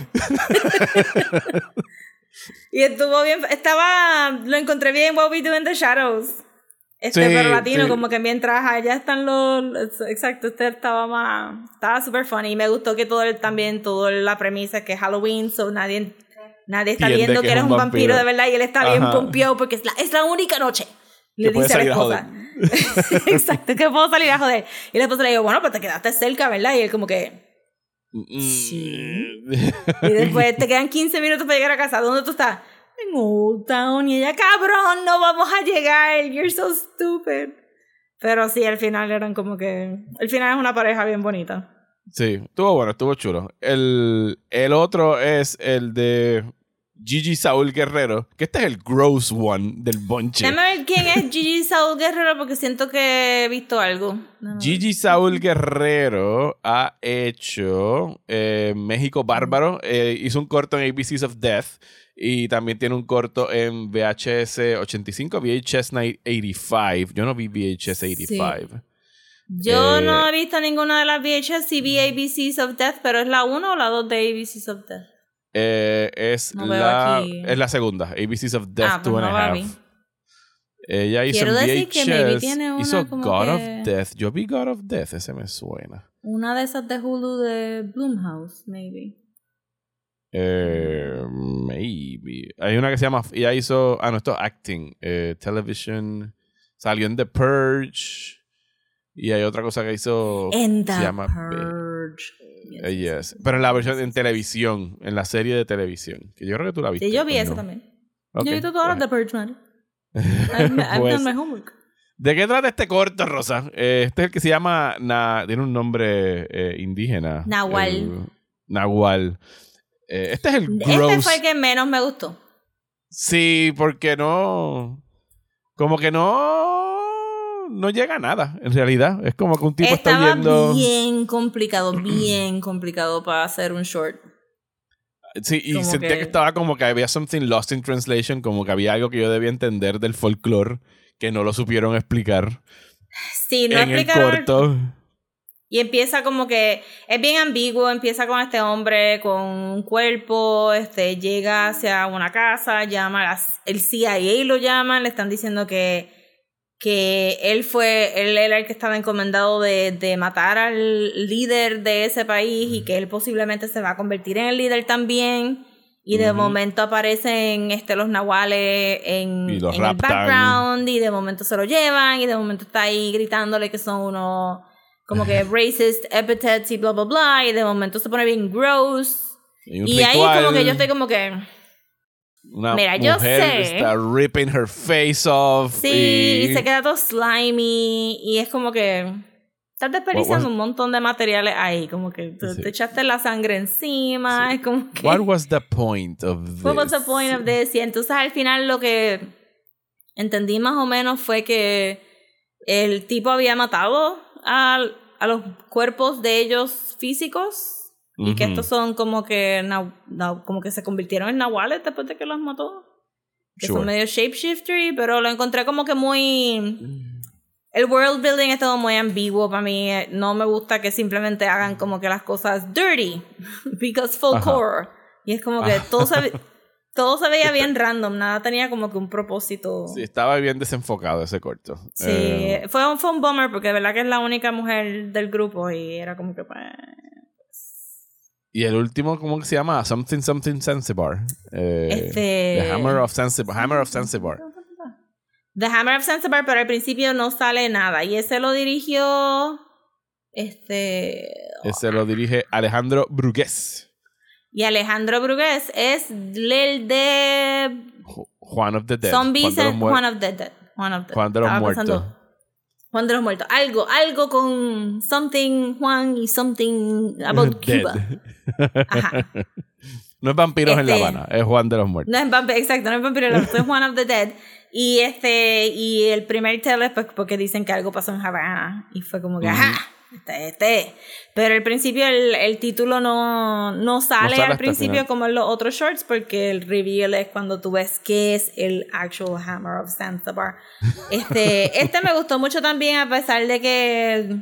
Speaker 2: y estuvo bien, estaba, lo encontré bien What We Do in the Shadows. Este,
Speaker 3: sí,
Speaker 2: pero latino,
Speaker 3: sí.
Speaker 2: como que mientras allá están los... Exacto, este estaba más... Estaba súper funny. Y me gustó que todo el, también, toda la premisa que es Halloween, so nadie... Nadie está
Speaker 3: Entiende
Speaker 2: viendo que,
Speaker 3: que
Speaker 2: eres un vampiro. vampiro de verdad y él está Ajá. bien pompeado porque es la, es la única noche. Le dice a la esposa. Exacto, que puedo salir a joder. Y la esposa le digo, bueno, pues te quedaste cerca, ¿verdad? Y él como que... Sí. Y después te quedan quince minutos para llegar a casa. ¿Dónde tú estás? En Old Town. Y ella, cabrón, no vamos a llegar. You're so stupid. Pero sí, al final eran como que... Al final es una pareja bien bonita.
Speaker 3: Sí, estuvo bueno, estuvo chulo. El, el otro es el de Gigi Saúl Guerrero, que este es el gross one del bonche.
Speaker 2: Déjame ver quién es Gigi Saúl Guerrero porque siento que he visto algo. No,
Speaker 3: Gigi Saúl Guerrero ha hecho eh, México Bárbaro, eh, hizo un corto en A B Cs of Death y también tiene un corto en V H S ochenta y cinco, V H S ochenta y cinco. Yo no vi V H S ochenta y cinco. Sí.
Speaker 2: Yo
Speaker 3: eh,
Speaker 2: no he visto ninguna de las V H S, sí vi A B Cs of Death, pero ¿es la uno o la dos de A B Cs of Death?
Speaker 3: Eh, es,
Speaker 2: no
Speaker 3: la, es la segunda, A B Cs of Death
Speaker 2: ah,
Speaker 3: two
Speaker 2: pues
Speaker 3: and
Speaker 2: no
Speaker 3: a half. Ella hizo
Speaker 2: Quiero
Speaker 3: en
Speaker 2: decir
Speaker 3: V H S,
Speaker 2: que maybe tiene una
Speaker 3: hizo
Speaker 2: como
Speaker 3: God
Speaker 2: que...
Speaker 3: of Death. Yo vi God of Death, ese me suena.
Speaker 2: Una de esas de Hulu de Blumhouse, maybe.
Speaker 3: Eh, maybe. Hay una que se llama, ella hizo, ah no, esto es acting, eh, television, salió en The Purge. Y hay otra cosa que hizo
Speaker 2: en The
Speaker 3: se llama
Speaker 2: Purge.
Speaker 3: Uh, yes. Pero en la versión en televisión, en la serie de televisión. Que yo creo que tú la viste.
Speaker 2: Sí, yo vi
Speaker 3: ¿no?
Speaker 2: esa también.
Speaker 3: Okay.
Speaker 2: Yo he visto todas las The Purge, man. I've, I've
Speaker 3: pues,
Speaker 2: done my homework.
Speaker 3: ¿De qué trata este corto, Rosa? Eh, este es el que se llama... Na, tiene un nombre eh, indígena.
Speaker 2: Nahual.
Speaker 3: El, nahual. Eh, este es el gross.
Speaker 2: Este fue el que menos me gustó.
Speaker 3: Sí, porque no... Como que no... No llega a nada, en realidad. Es como que un tipo
Speaker 2: Estaba
Speaker 3: está viendo...
Speaker 2: bien complicado, bien complicado para hacer un short.
Speaker 3: Sí, y
Speaker 2: como
Speaker 3: sentía
Speaker 2: que...
Speaker 3: que estaba como que había something lost in translation, como que había algo que yo debía entender del folclore que no lo supieron explicar.
Speaker 2: Sí, no
Speaker 3: en
Speaker 2: explicaron...
Speaker 3: el corto.
Speaker 2: Y empieza como que es bien ambiguo, empieza con este hombre con un cuerpo, este llega hacia una casa, llama a el C I A, lo llaman, le están diciendo que, que él fue, él era el que estaba encomendado de, de matar al líder de ese país y que él posiblemente se va a convertir en el líder también. Y de uh-huh. momento aparecen este, los nahuales en, en el background y de momento se lo llevan y de momento está ahí gritándole que son unos... como que racist epithets y bla, bla, bla. Y de momento se pone bien gross. Y, y ahí como que yo estoy como que...
Speaker 3: Una
Speaker 2: mira,
Speaker 3: mujer
Speaker 2: yo sé...
Speaker 3: está ripping her face off.
Speaker 2: Sí,
Speaker 3: y...
Speaker 2: y se queda todo slimy. Y es como que... estás desperdiciando un montón de materiales ahí. Como que te, sí. te echaste la sangre encima. Sí. Es como que...
Speaker 3: What was the point of this?
Speaker 2: What was the point of this? Y entonces al final lo que entendí más o menos fue que el tipo había matado... A, a los cuerpos de ellos físicos uh-huh. y que estos son como que na, na, como que se convirtieron en nahuales después de que los mató, que sure. son medio shapeshiftery, pero lo encontré como que muy el world building es todo muy ambiguo para mí. No me gusta que simplemente hagan como que las cosas dirty because folklore uh-huh. y es como que uh-huh. todo se todo se veía bien random, nada tenía como que un propósito.
Speaker 3: Sí, estaba bien desenfocado ese corto.
Speaker 2: Sí, eh... fue, un, fue un bummer porque de verdad que es la única mujer del grupo y era como que... Pues...
Speaker 3: Y el último, ¿cómo se llama? Something Something Zanzibar. Eh,
Speaker 2: este...
Speaker 3: The Hammer of Zanzibar. Hammer of Zanzibar.
Speaker 2: The Hammer of Zanzibar, pero al principio no sale nada. Y ese lo dirigió... Este...
Speaker 3: Ese lo dirige Alejandro Brugués.
Speaker 2: Y Alejandro Brugués es el de...
Speaker 3: Juan of the Dead.
Speaker 2: Zombies Juan, de Juan of the Dead. Juan, of the
Speaker 3: Juan de los
Speaker 2: Estaba
Speaker 3: Muertos.
Speaker 2: Pensando, Juan de los Muertos. Algo, algo con something Juan y something about Cuba. Ajá.
Speaker 3: No es Vampiros este, en La Habana, es Juan de los Muertos.
Speaker 2: No es Vampiros, exacto, no es Vampiros en La Habana, es Juan of the Dead. Y este, y el primer tele pues porque dicen que algo pasó en Havana. Y fue como que, mm. ajá. Este, este. Pero al principio el, el título no, no sale, no sale al principio como en los otros shorts porque el reveal es cuando tú ves qué es el actual Hammer of Zanzibar. Este, este me gustó mucho también a pesar de que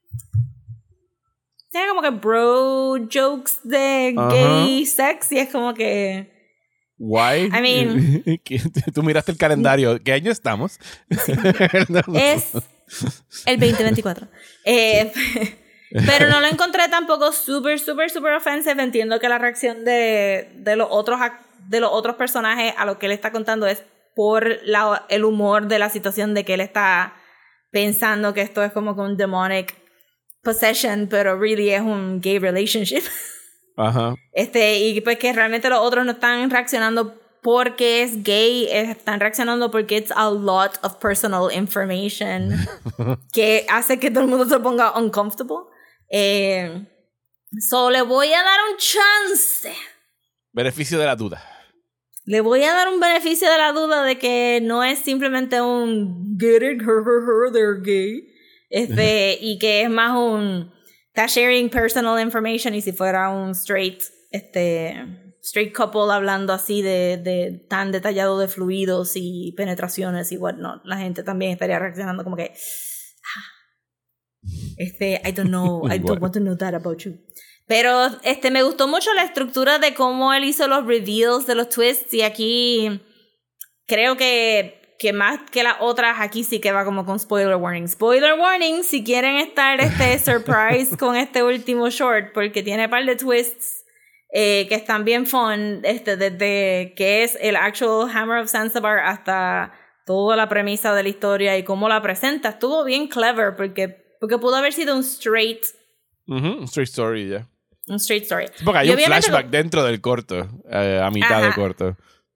Speaker 2: tiene como que bro jokes de uh-huh. gay sex y es como que...
Speaker 3: Why?
Speaker 2: I mean...
Speaker 3: Tú miraste el calendario. ¿Qué año estamos?
Speaker 2: Sí. Es... el veinte veinticuatro. Eh, pero no lo encontré tampoco súper, súper, súper offensive. Entiendo que la reacción de, de, los otros, de los otros personajes a lo que él está contando es por la, el humor de la situación de que él está pensando que esto es como que un demonic possession, pero really es un gay relationship.
Speaker 3: Ajá.
Speaker 2: Este, y pues que realmente los otros no están reaccionando porque es gay, están reaccionando porque it's a lot of personal information que hace que todo el mundo se ponga uncomfortable. Eh, so le voy a dar un chance.
Speaker 3: Beneficio de la duda.
Speaker 2: Le voy a dar un beneficio de la duda de que no es simplemente un get it, her, her, her, they're gay. Este, y que es más un está sharing personal information, y si fuera un straight, este, straight couple hablando así de, de tan detallado de fluidos y penetraciones y whatnot, la gente también estaría reaccionando como que ah, este, I don't know, I don't want to know that about you. Pero este, me gustó mucho la estructura de cómo él hizo los reveals de los twists, y aquí creo que que más que las otras, aquí sí que va como con spoiler warning. Spoiler warning si quieren estar este surprise con este último short, porque tiene un par de twists eh, que están bien fun, este, desde que es el actual Hammer of Zanzibar hasta toda la premisa de la historia y cómo la presenta. Estuvo bien clever, porque, porque pudo haber sido un straight...
Speaker 3: Uh-huh, un straight story, ya. Yeah.
Speaker 2: Un straight story.
Speaker 3: Porque hay y un flashback dentro del corto, eh, a mitad
Speaker 2: Ajá.
Speaker 3: del corto.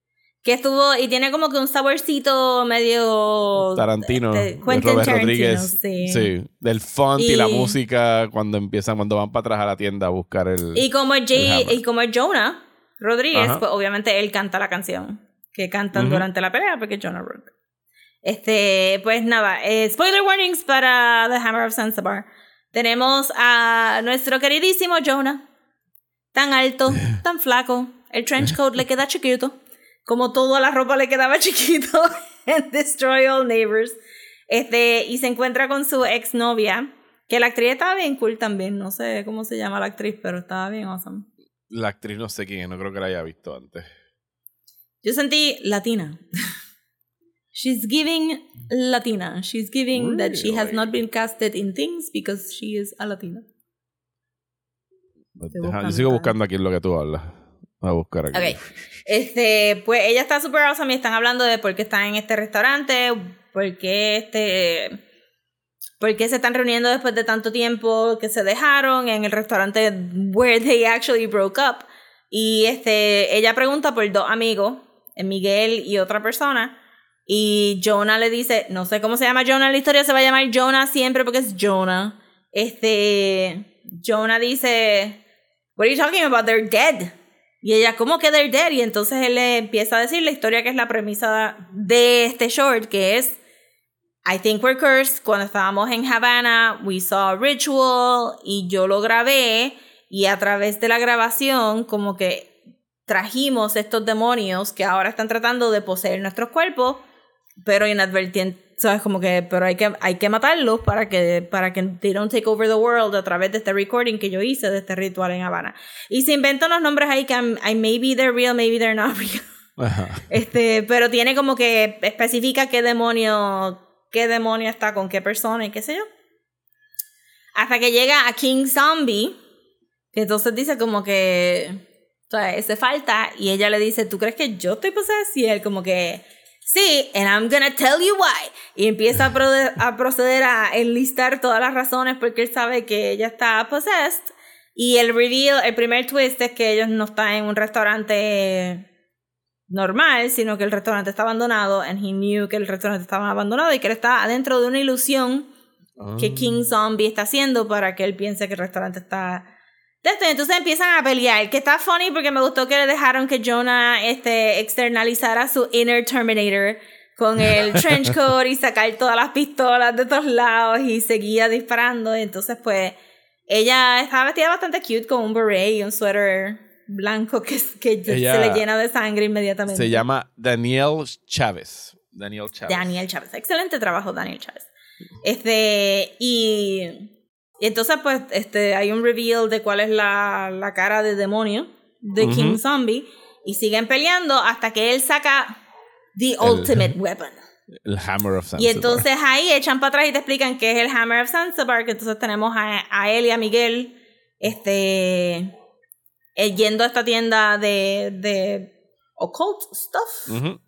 Speaker 2: Que estuvo, y tiene como que un saborcito medio...
Speaker 3: Tarantino.
Speaker 2: De, de Quentin
Speaker 3: Robert
Speaker 2: Tarantino,
Speaker 3: Rodríguez.
Speaker 2: sí.
Speaker 3: Sí, del font y,
Speaker 2: y
Speaker 3: la música cuando empiezan, cuando van para atrás a la tienda a buscar el
Speaker 2: Y como es, Jay, y como es Jonah Rodríguez,
Speaker 3: Ajá.
Speaker 2: pues obviamente él canta la canción que cantan uh-huh. durante la pelea, porque es Jonah Rodríguez. Este, pues nada, eh, spoiler warnings para The Hammer of Zanzibar. Tenemos a nuestro queridísimo Jonah, tan alto, tan flaco, el trench coat le queda chiquito. Como toda la ropa le quedaba chiquito en Destroy All Neighbors. Este, y se encuentra con su exnovia, que la actriz estaba bien cool también. No sé cómo se llama la actriz, pero estaba bien awesome.
Speaker 3: La actriz no sé quién es, no creo que la haya visto antes.
Speaker 2: Yo sentí latina. She's giving latina. She's giving really? That she has not been casted in things because she is a latina.
Speaker 3: Deja, yo sigo buscando aquí en lo que tú hablas. Voy a buscar aquí.
Speaker 2: Ok. Este, pues ella está super awesome y están hablando de por qué están en este restaurante, por qué este, por qué se están reuniendo después de tanto tiempo que se dejaron en el restaurante where they actually broke up. Y este, ella pregunta por dos amigos, Miguel y otra persona, y Jonah le dice, no sé cómo se llama Jonah en la historia, se va a llamar Jonah siempre porque es Jonah. Este, Jonah dice, what are you talking about? They're dead. Y ella, ¿cómo que they're dead? Y entonces él le empieza a decir la historia que es la premisa de este short, que es I think we're cursed. Cuando estábamos en Havana, we saw a ritual y yo lo grabé y a través de la grabación como que trajimos estos demonios que ahora están tratando de poseer nuestros cuerpos, pero inadvertente, ¿sabes? Como que, pero hay que, hay que matarlos para que, para que they don't take over the world a través de este recording que yo hice de este ritual en Habana. Y se inventan los nombres ahí que I, maybe they're real, maybe they're not real. Ajá. Este, pero tiene como que especifica qué demonio, qué demonio está con qué persona y qué sé yo. Hasta que llega a King Zombie, que entonces dice como que, o sea, ese falta, y ella le dice, ¿tú crees que yo estoy poseída? Y él como que, sí, and I'm gonna tell you why. Y empieza a, pro- a proceder a enlistar todas las razones porque él sabe que ella está possessed. Y el reveal, el primer twist es que ellos no están en un restaurante normal, sino que el restaurante está abandonado, and he knew que el restaurante estaba abandonado y que él está adentro de una ilusión oh. que King Zombie está haciendo para que él piense que el restaurante está... Entonces empiezan a pelear, que está funny porque me gustó que le dejaron que Jonah este, externalizara su inner Terminator con el trench coat y sacar todas las pistolas de todos lados y seguía disparando. Entonces pues ella estaba vestida bastante cute con un beret y un suéter blanco que, que se le llena de sangre inmediatamente.
Speaker 3: Se llama Daniel Chávez. Daniel Chávez.
Speaker 2: Daniel Chávez. Excelente trabajo, Daniel Chávez. Este, y... Y entonces, pues, este, hay un reveal de cuál es la, la cara de demonio de uh-huh. King Zombie. Y siguen peleando hasta que él saca the el, ultimate weapon.
Speaker 3: El Hammer of Zanzibar.
Speaker 2: Y entonces ahí echan para atrás y te explican qué es el Hammer of Zanzibar. Que entonces tenemos a, a él y a Miguel este, yendo a esta tienda de, de occult stuff. Uh-huh.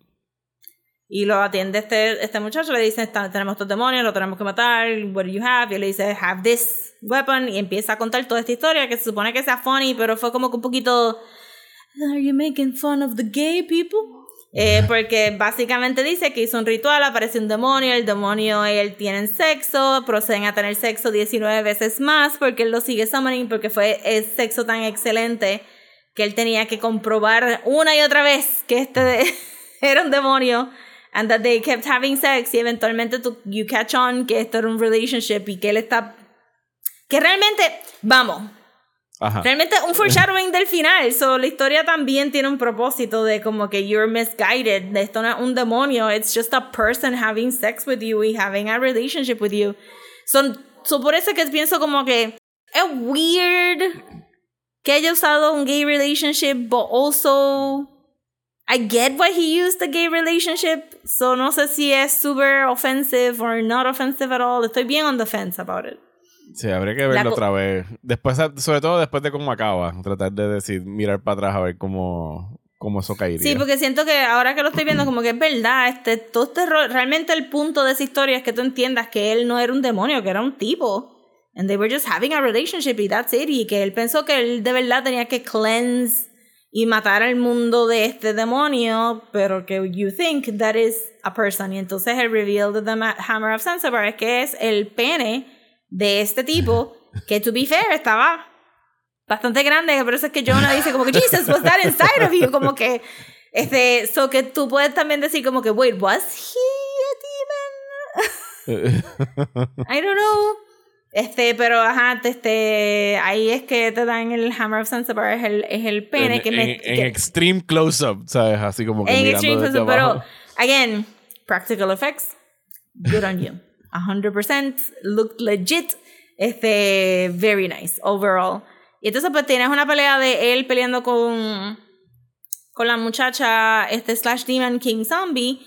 Speaker 2: Y lo atiende este, este muchacho, le dice, tenemos estos demonios, lo tenemos que matar, what do you have? Y él le dice, have this weapon, y empieza a contar toda esta historia, que se supone que sea funny, pero fue como que un poquito, are you making fun of the gay people? Eh, porque básicamente dice que hizo un ritual, aparece un demonio, el demonio y él tienen sexo, proceden a tener sexo diecinueve veces más, porque él lo sigue summoning, porque fue el sexo tan excelente, que él tenía que comprobar una y otra vez que este era un demonio, and that they kept having sex, y eventualmente tú, you catch on que esto era un relationship y que él está... Que realmente, vamos, Ajá. realmente un foreshadowing del final. So, la historia también tiene un propósito de como que you're misguided. Esto no es un demonio, it's just a person having sex with you y having a relationship with you. So, so por eso que pienso como que es weird que haya usado un gay relationship, but also... I get why he used the gay relationship, so no sé si es super offensive or not offensive at all. Estoy bien on the fence about it.
Speaker 3: Sí, habría que verlo co- otra vez. Después, sobre todo después de cómo acaba. Tratar de decir, mirar para atrás a ver cómo, cómo eso caería.
Speaker 2: Sí, porque siento que ahora que lo estoy viendo, como que es verdad. Este, todo este ro- realmente el punto de esa historia es que tú entiendas que él no era un demonio, que era un tipo. And they were just having a relationship y that's it. Y que él pensó que él de verdad tenía que cleanse y matar al mundo de este demonio, pero que you think that is a person. Y entonces el reveal de The Hammer of Zanzibar es que es el pene de este tipo, que to be fair estaba bastante grande, por eso es que Jonah dice como que Jesus, was that inside of you? Como que este, so que tú puedes también decir como que wait, was he a demon? I don't know. Este, pero ajá, este, ahí es que te dan el Hammer of Zanzibar, es el, es el pene
Speaker 3: en,
Speaker 2: que me...
Speaker 3: En, en
Speaker 2: que,
Speaker 3: extreme close-up, ¿sabes? Así como que
Speaker 2: en
Speaker 3: mirando
Speaker 2: extreme
Speaker 3: desde
Speaker 2: close-up,
Speaker 3: abajo.
Speaker 2: pero, again, practical effects, good on you. one hundred percent, looked legit, este, very nice, overall. Y entonces pues tienes una pelea de él peleando con, con la muchacha, este, slash demon king zombie,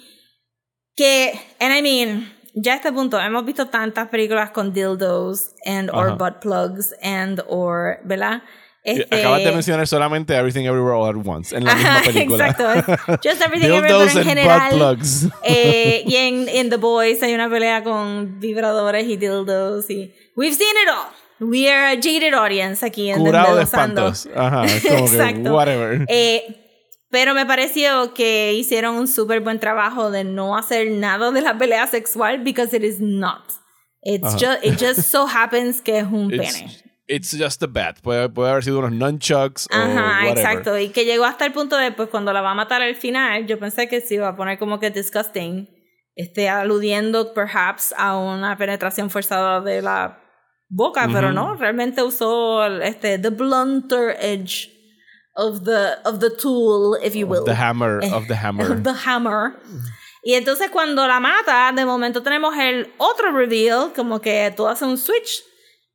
Speaker 2: que, and I mean... Ya a este punto hemos visto tantas películas con dildos and or Ajá. butt plugs and or, ¿verdad?
Speaker 3: Este... Acabas de mencionar solamente Everything Everywhere All at Once en la
Speaker 2: Ajá,
Speaker 3: misma película.
Speaker 2: Exacto. Just Everything Everywhere en general. Eh, y en, en The Boys hay una pelea con vibradores y dildos y we've seen it all. We are a jaded audience aquí en
Speaker 3: Curado de espantos. Ajá, es como
Speaker 2: Exacto.
Speaker 3: Que whatever.
Speaker 2: Eh, Pero me pareció que hicieron un súper buen trabajo de no hacer nada de la pelea sexual because it is not. It's just, it just so happens que es un pene.
Speaker 3: It's, it's just a bat. Puede, puede haber sido unos nunchucks o
Speaker 2: Ajá,
Speaker 3: whatever.
Speaker 2: Exacto. Y que llegó hasta el punto de, pues, cuando la va a matar al final, yo pensé que se iba a poner como que disgusting, este, aludiendo perhaps a una penetración forzada de la boca, uh-huh. Pero no, realmente usó este, the blunter edge of the of the tool, if you will.
Speaker 3: Of the hammer, eh, of the hammer.
Speaker 2: Of the hammer. Y entonces cuando la mata, de momento tenemos el otro reveal, como que todo hace un switch.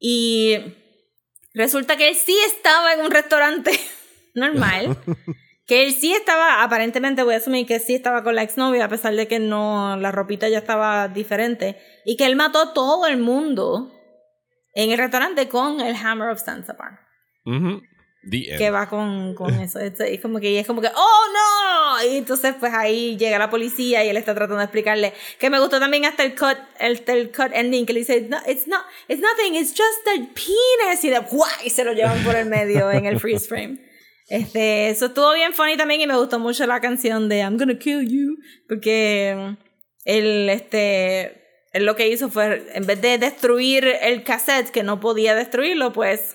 Speaker 2: Y resulta que él sí estaba en un restaurante normal. Que él sí estaba, aparentemente voy a asumir que sí estaba con la exnovia, a pesar de que no, la ropita ya estaba diferente. Y que él mató a todo el mundo en el restaurante con el Hammer of Zanzibar.
Speaker 3: Uh-huh.
Speaker 2: Que va con, con eso. Es como que, es como que, ¡oh, no! Y entonces, pues ahí llega la policía y él está tratando de explicarle. Que me gustó también hasta el cut, el, el cut ending, que le dice, no, it's not, it's nothing, it's just a penis. Y de, ¡guay! Y se lo llevan por el medio en el freeze frame. Este, eso estuvo bien funny también y me gustó mucho la canción de I'm gonna kill you. Porque él, este, él lo que hizo fue, en vez de destruir el cassette, que no podía destruirlo, pues.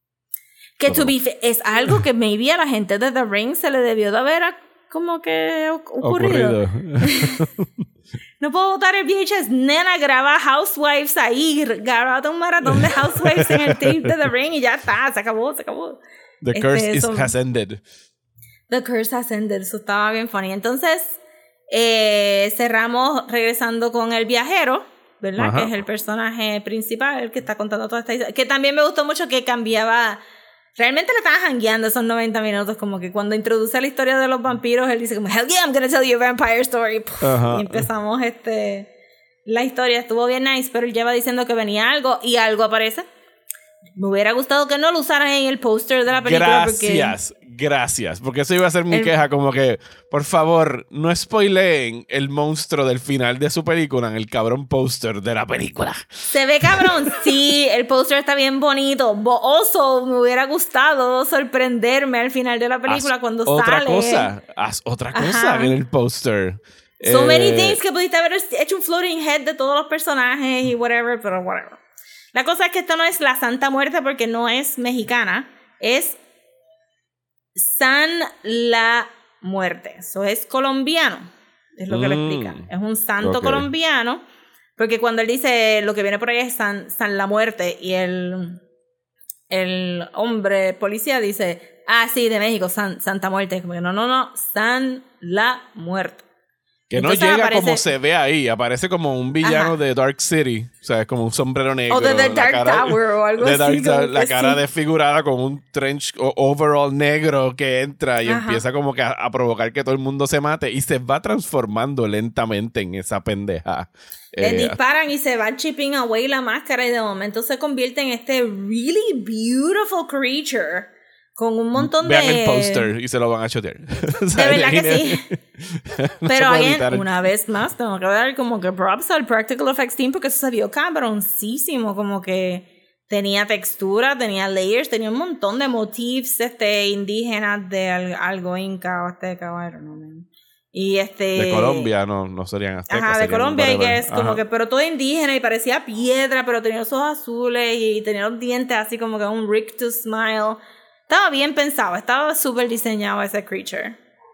Speaker 2: Que to be fair, es algo que maybe a la gente de The Ring se le debió de haber como que ocurrido. ocurrido. No puedo botar el V H S. Nena, graba Housewives ahí. Graba un maratón de Housewives en el tape de The Ring y ya está. Se acabó, se acabó.
Speaker 3: The
Speaker 2: este,
Speaker 3: curse is,
Speaker 2: so,
Speaker 3: has ended.
Speaker 2: The curse has ended. Eso estaba bien funny. Entonces, eh, cerramos regresando con el viajero, ¿verdad? Ajá. Que es el personaje principal, el que está contando toda esta historia. Que también me gustó mucho que cambiaba... Realmente le estaba jangueando esos noventa minutos, como que cuando introduce la historia de los vampiros, él dice como, hell yeah, I'm gonna tell you a vampire story. Y empezamos este... La historia estuvo bien nice, pero él lleva diciendo que venía algo y algo aparece. Me hubiera gustado que no lo usaran en el póster de la película.
Speaker 3: Gracias,
Speaker 2: porque...
Speaker 3: gracias. Porque eso iba a ser mi
Speaker 2: el...
Speaker 3: queja, como que, por favor, no spoileen el monstruo del final de su película en el cabrón póster de la película.
Speaker 2: Se ve cabrón, sí, el póster está bien bonito. Also, me hubiera gustado sorprenderme al final de la película haz cuando
Speaker 3: otra
Speaker 2: sale.
Speaker 3: Cosa, haz otra cosa Ajá. en el póster.
Speaker 2: So
Speaker 3: eh...
Speaker 2: many things que pudiste haber hecho un floating head de todos los personajes y whatever, pero whatever. La cosa es que esto no es la Santa Muerte porque no es mexicana, es San la Muerte. Eso es colombiano, es lo que
Speaker 3: mm,
Speaker 2: le explica. Es un santo
Speaker 3: okay.
Speaker 2: colombiano, porque cuando él dice lo que viene por ahí es San, San la Muerte y el, el hombre policía dice, ah, sí, de México, San, Santa Muerte. Como que no, no, no, San la Muerte.
Speaker 3: Que
Speaker 2: entonces
Speaker 3: no llega
Speaker 2: aparece,
Speaker 3: como se ve ahí, aparece como un villano Ajá. de Dark City, o sea, es como un sombrero negro.
Speaker 2: O de The Dark cara, Tower o algo
Speaker 3: de
Speaker 2: así.
Speaker 3: Dark, la cara
Speaker 2: sí.
Speaker 3: desfigurada con un trench overall negro que entra y Ajá. empieza como que a, a provocar que todo el mundo se mate y se va transformando lentamente en esa pendeja.
Speaker 2: Le
Speaker 3: eh,
Speaker 2: disparan y se va chipping away la máscara y de momento se convierte en este really beautiful creature. Con un montón
Speaker 3: Vean
Speaker 2: de...
Speaker 3: Vean el póster y se lo van a chotear.
Speaker 2: De verdad que sí. no Pero again, una vez más, tengo que dar como que props al Practical Effects Team porque eso se vio cabroncísimo. Como que tenía textura, tenía layers, tenía un montón de motifs este, indígenas de al, algo inca o azteca, I don't know, man. Y este...
Speaker 3: De Colombia, no, no serían aztecas.
Speaker 2: Ajá, de
Speaker 3: serían
Speaker 2: Colombia, y que es
Speaker 3: Ajá.
Speaker 2: como que, pero todo indígena y parecía piedra, pero tenía los ojos azules y tenía los dientes así como que un rictus smile. Estaba bien pensado, estaba súper diseñado ese creature.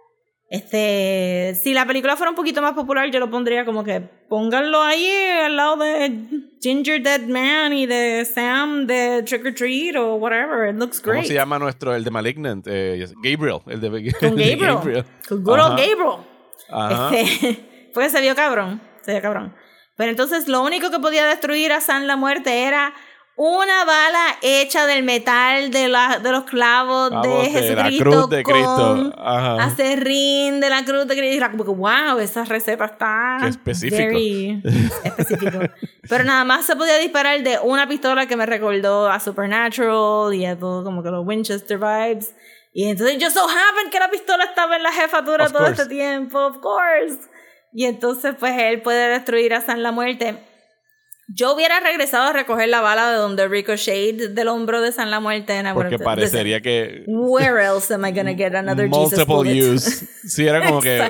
Speaker 2: Este, si la película fuera un poquito más popular, yo lo pondría como que pónganlo ahí al lado de Ginger Dead Man y de Sam de Trick or Treat o whatever. It looks great.
Speaker 3: ¿Cómo se llama nuestro, el de Malignant? Eh, Gabriel, el de,
Speaker 2: Con
Speaker 3: el
Speaker 2: Gabriel.
Speaker 3: de Gabriel.
Speaker 2: Con good old Gabriel.
Speaker 3: Ajá.
Speaker 2: Este, pues se vio cabrón, se vio cabrón. Pero entonces lo único que podía destruir a Sam la Muerte era una bala hecha del metal de, la, de los clavos
Speaker 3: Vamos,
Speaker 2: de
Speaker 3: de
Speaker 2: Jesucristo
Speaker 3: la cruz de Cristo.
Speaker 2: con
Speaker 3: Ajá.
Speaker 2: acerrín de la cruz de Cristo. Y era como que, wow, esa receta está
Speaker 3: Qué específico.
Speaker 2: very específico. Pero nada más se podía disparar de una pistola que me recordó a Supernatural y a todo como que los Winchester vibes. Y entonces yo so happened que la pistola estaba en la jefatura
Speaker 3: Of
Speaker 2: todo
Speaker 3: course.
Speaker 2: este tiempo, of course. Y entonces pues él puede destruir a Sam la Muerte. Yo hubiera regresado a recoger la bala de donde ricochet del hombro de Sam la Muerte. En
Speaker 3: Porque parecería que...
Speaker 2: Where else am I gonna get another Jesus
Speaker 3: multiple
Speaker 2: bullet?
Speaker 3: use. Sí, era como que...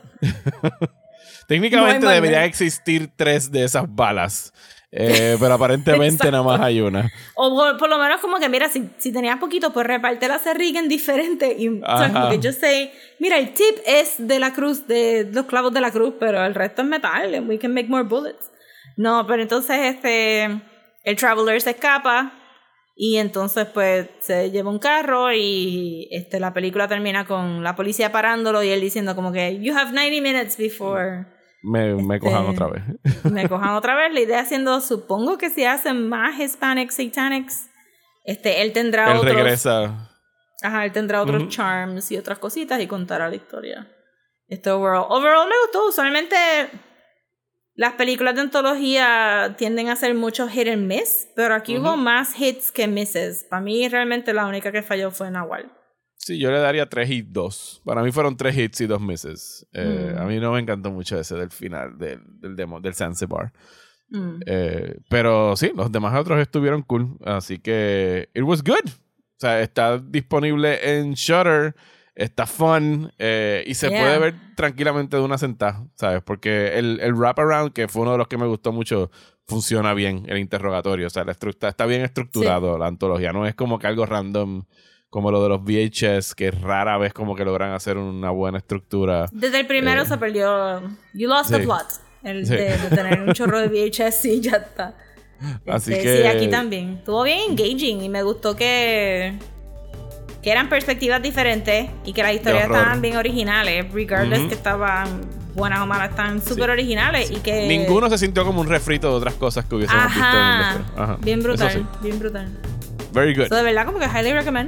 Speaker 3: Técnicamente
Speaker 2: No hay
Speaker 3: deberían
Speaker 2: manera.
Speaker 3: existir tres de esas balas. Eh, pero aparentemente nada más hay una.
Speaker 2: O por, por lo menos como que, mira, si, si tenías poquito, pues reparte la serriga en diferente. Y, o sea, como que yo sé, mira, el tip es de la cruz, de los clavos de la cruz, pero el resto es metal, and we can make more bullets. No, pero entonces este el Traveler se escapa y entonces pues se lleva un carro y este la película termina con la policía parándolo y él diciendo como que you have ninety minutes before
Speaker 3: Me, me
Speaker 2: este,
Speaker 3: cojan otra vez.
Speaker 2: me cojan otra vez. La idea siendo, supongo que si hacen más Hispanic Satanics, este él tendrá
Speaker 3: Él
Speaker 2: otros
Speaker 3: regresa.
Speaker 2: ajá, él tendrá otros
Speaker 3: Uh-huh.
Speaker 2: charms y otras cositas y contará la historia. Este overall, overall me gustó. Usualmente las películas de antología tienden a ser muchos hit and miss, pero aquí uh-huh. hubo más hits que misses. Para mí realmente la única que falló fue Nahual.
Speaker 3: Sí, yo le daría tres y dos. Para mí fueron tres hits y dos misses. Eh, mm. A mí no me encantó mucho ese del final del, del demo, del Zanzibar. Mm. Eh, pero sí, los demás otros estuvieron cool. Así que it was good. O sea, está disponible en Shudder. Está fun eh, y se yeah. puede ver tranquilamente de una sentada, ¿sabes? Porque el, el wraparound, que fue uno de los que me gustó mucho, funciona bien, el interrogatorio. O sea, la está, está bien estructurado sí. la antología. No es como que algo random como lo de los V H S, que rara vez como que logran hacer una buena estructura.
Speaker 2: Desde el primero eh, se perdió. You lost sí. the plot. El sí. de, de tener un chorro de V H S y ya está.
Speaker 3: Así
Speaker 2: este,
Speaker 3: que...
Speaker 2: Sí, aquí también. Estuvo bien engaging y me gustó que... que eran perspectivas diferentes y que las historias estaban bien originales, regardless uh-huh. que estaban buenas o malas, estaban súper sí. originales y que...
Speaker 3: Ninguno se sintió como un refrito de otras cosas que hubiésemos
Speaker 2: Ajá.
Speaker 3: visto en el Ajá.
Speaker 2: Bien brutal,
Speaker 3: sí.
Speaker 2: bien brutal.
Speaker 3: Very good.
Speaker 2: So, de verdad, como que highly recommend.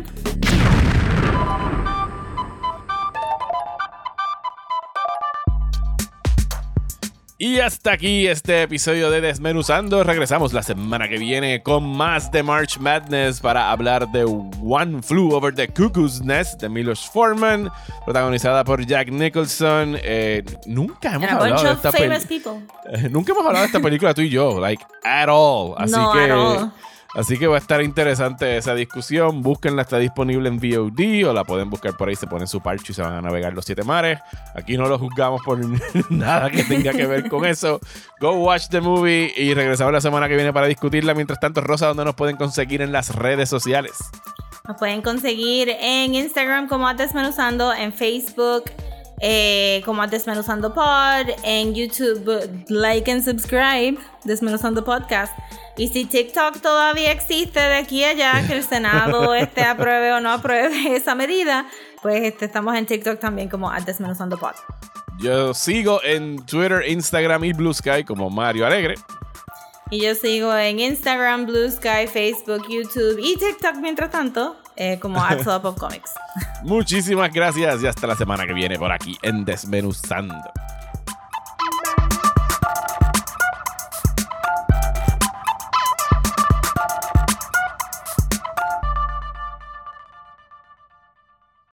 Speaker 3: Y hasta aquí este episodio de Desmenuzando. Regresamos la semana que viene con más de March Madness para hablar de One Flew Over the Cuckoo's Nest de Milos Forman, protagonizada por Jack Nicholson. Eh, nunca hemos
Speaker 2: And
Speaker 3: hablado de esta película. Eh, nunca hemos hablado de esta película tú y yo, like at all. Así
Speaker 2: no,
Speaker 3: que
Speaker 2: at all.
Speaker 3: Así que va a estar interesante esa discusión. Búsquenla, está disponible en V O D o la pueden buscar por ahí, se ponen su parche y se van a navegar los siete mares. Aquí no lo juzgamos por nada que tenga que ver con eso. Go watch the movie y regresamos la semana que viene para discutirla. Mientras tanto, Rosa, ¿dónde nos pueden conseguir en las redes sociales?
Speaker 2: Nos pueden conseguir en Instagram como Desmenuzando, en Facebook eh, como Desmenuzando Pod, en YouTube like and subscribe Desmenuzando Podcast. Y si TikTok todavía existe de aquí a allá, que el Senado este apruebe o no apruebe esa medida, pues este, estamos en TikTok también como Desmenuzando Pod.
Speaker 3: Yo sigo en Twitter, Instagram y Blue Sky como Mario Alegre.
Speaker 2: Y yo sigo en Instagram, Blue Sky, Facebook, YouTube y TikTok mientras tanto, eh, como Top of Comics.
Speaker 3: Muchísimas gracias y hasta la semana que viene por aquí en Desmenuzando.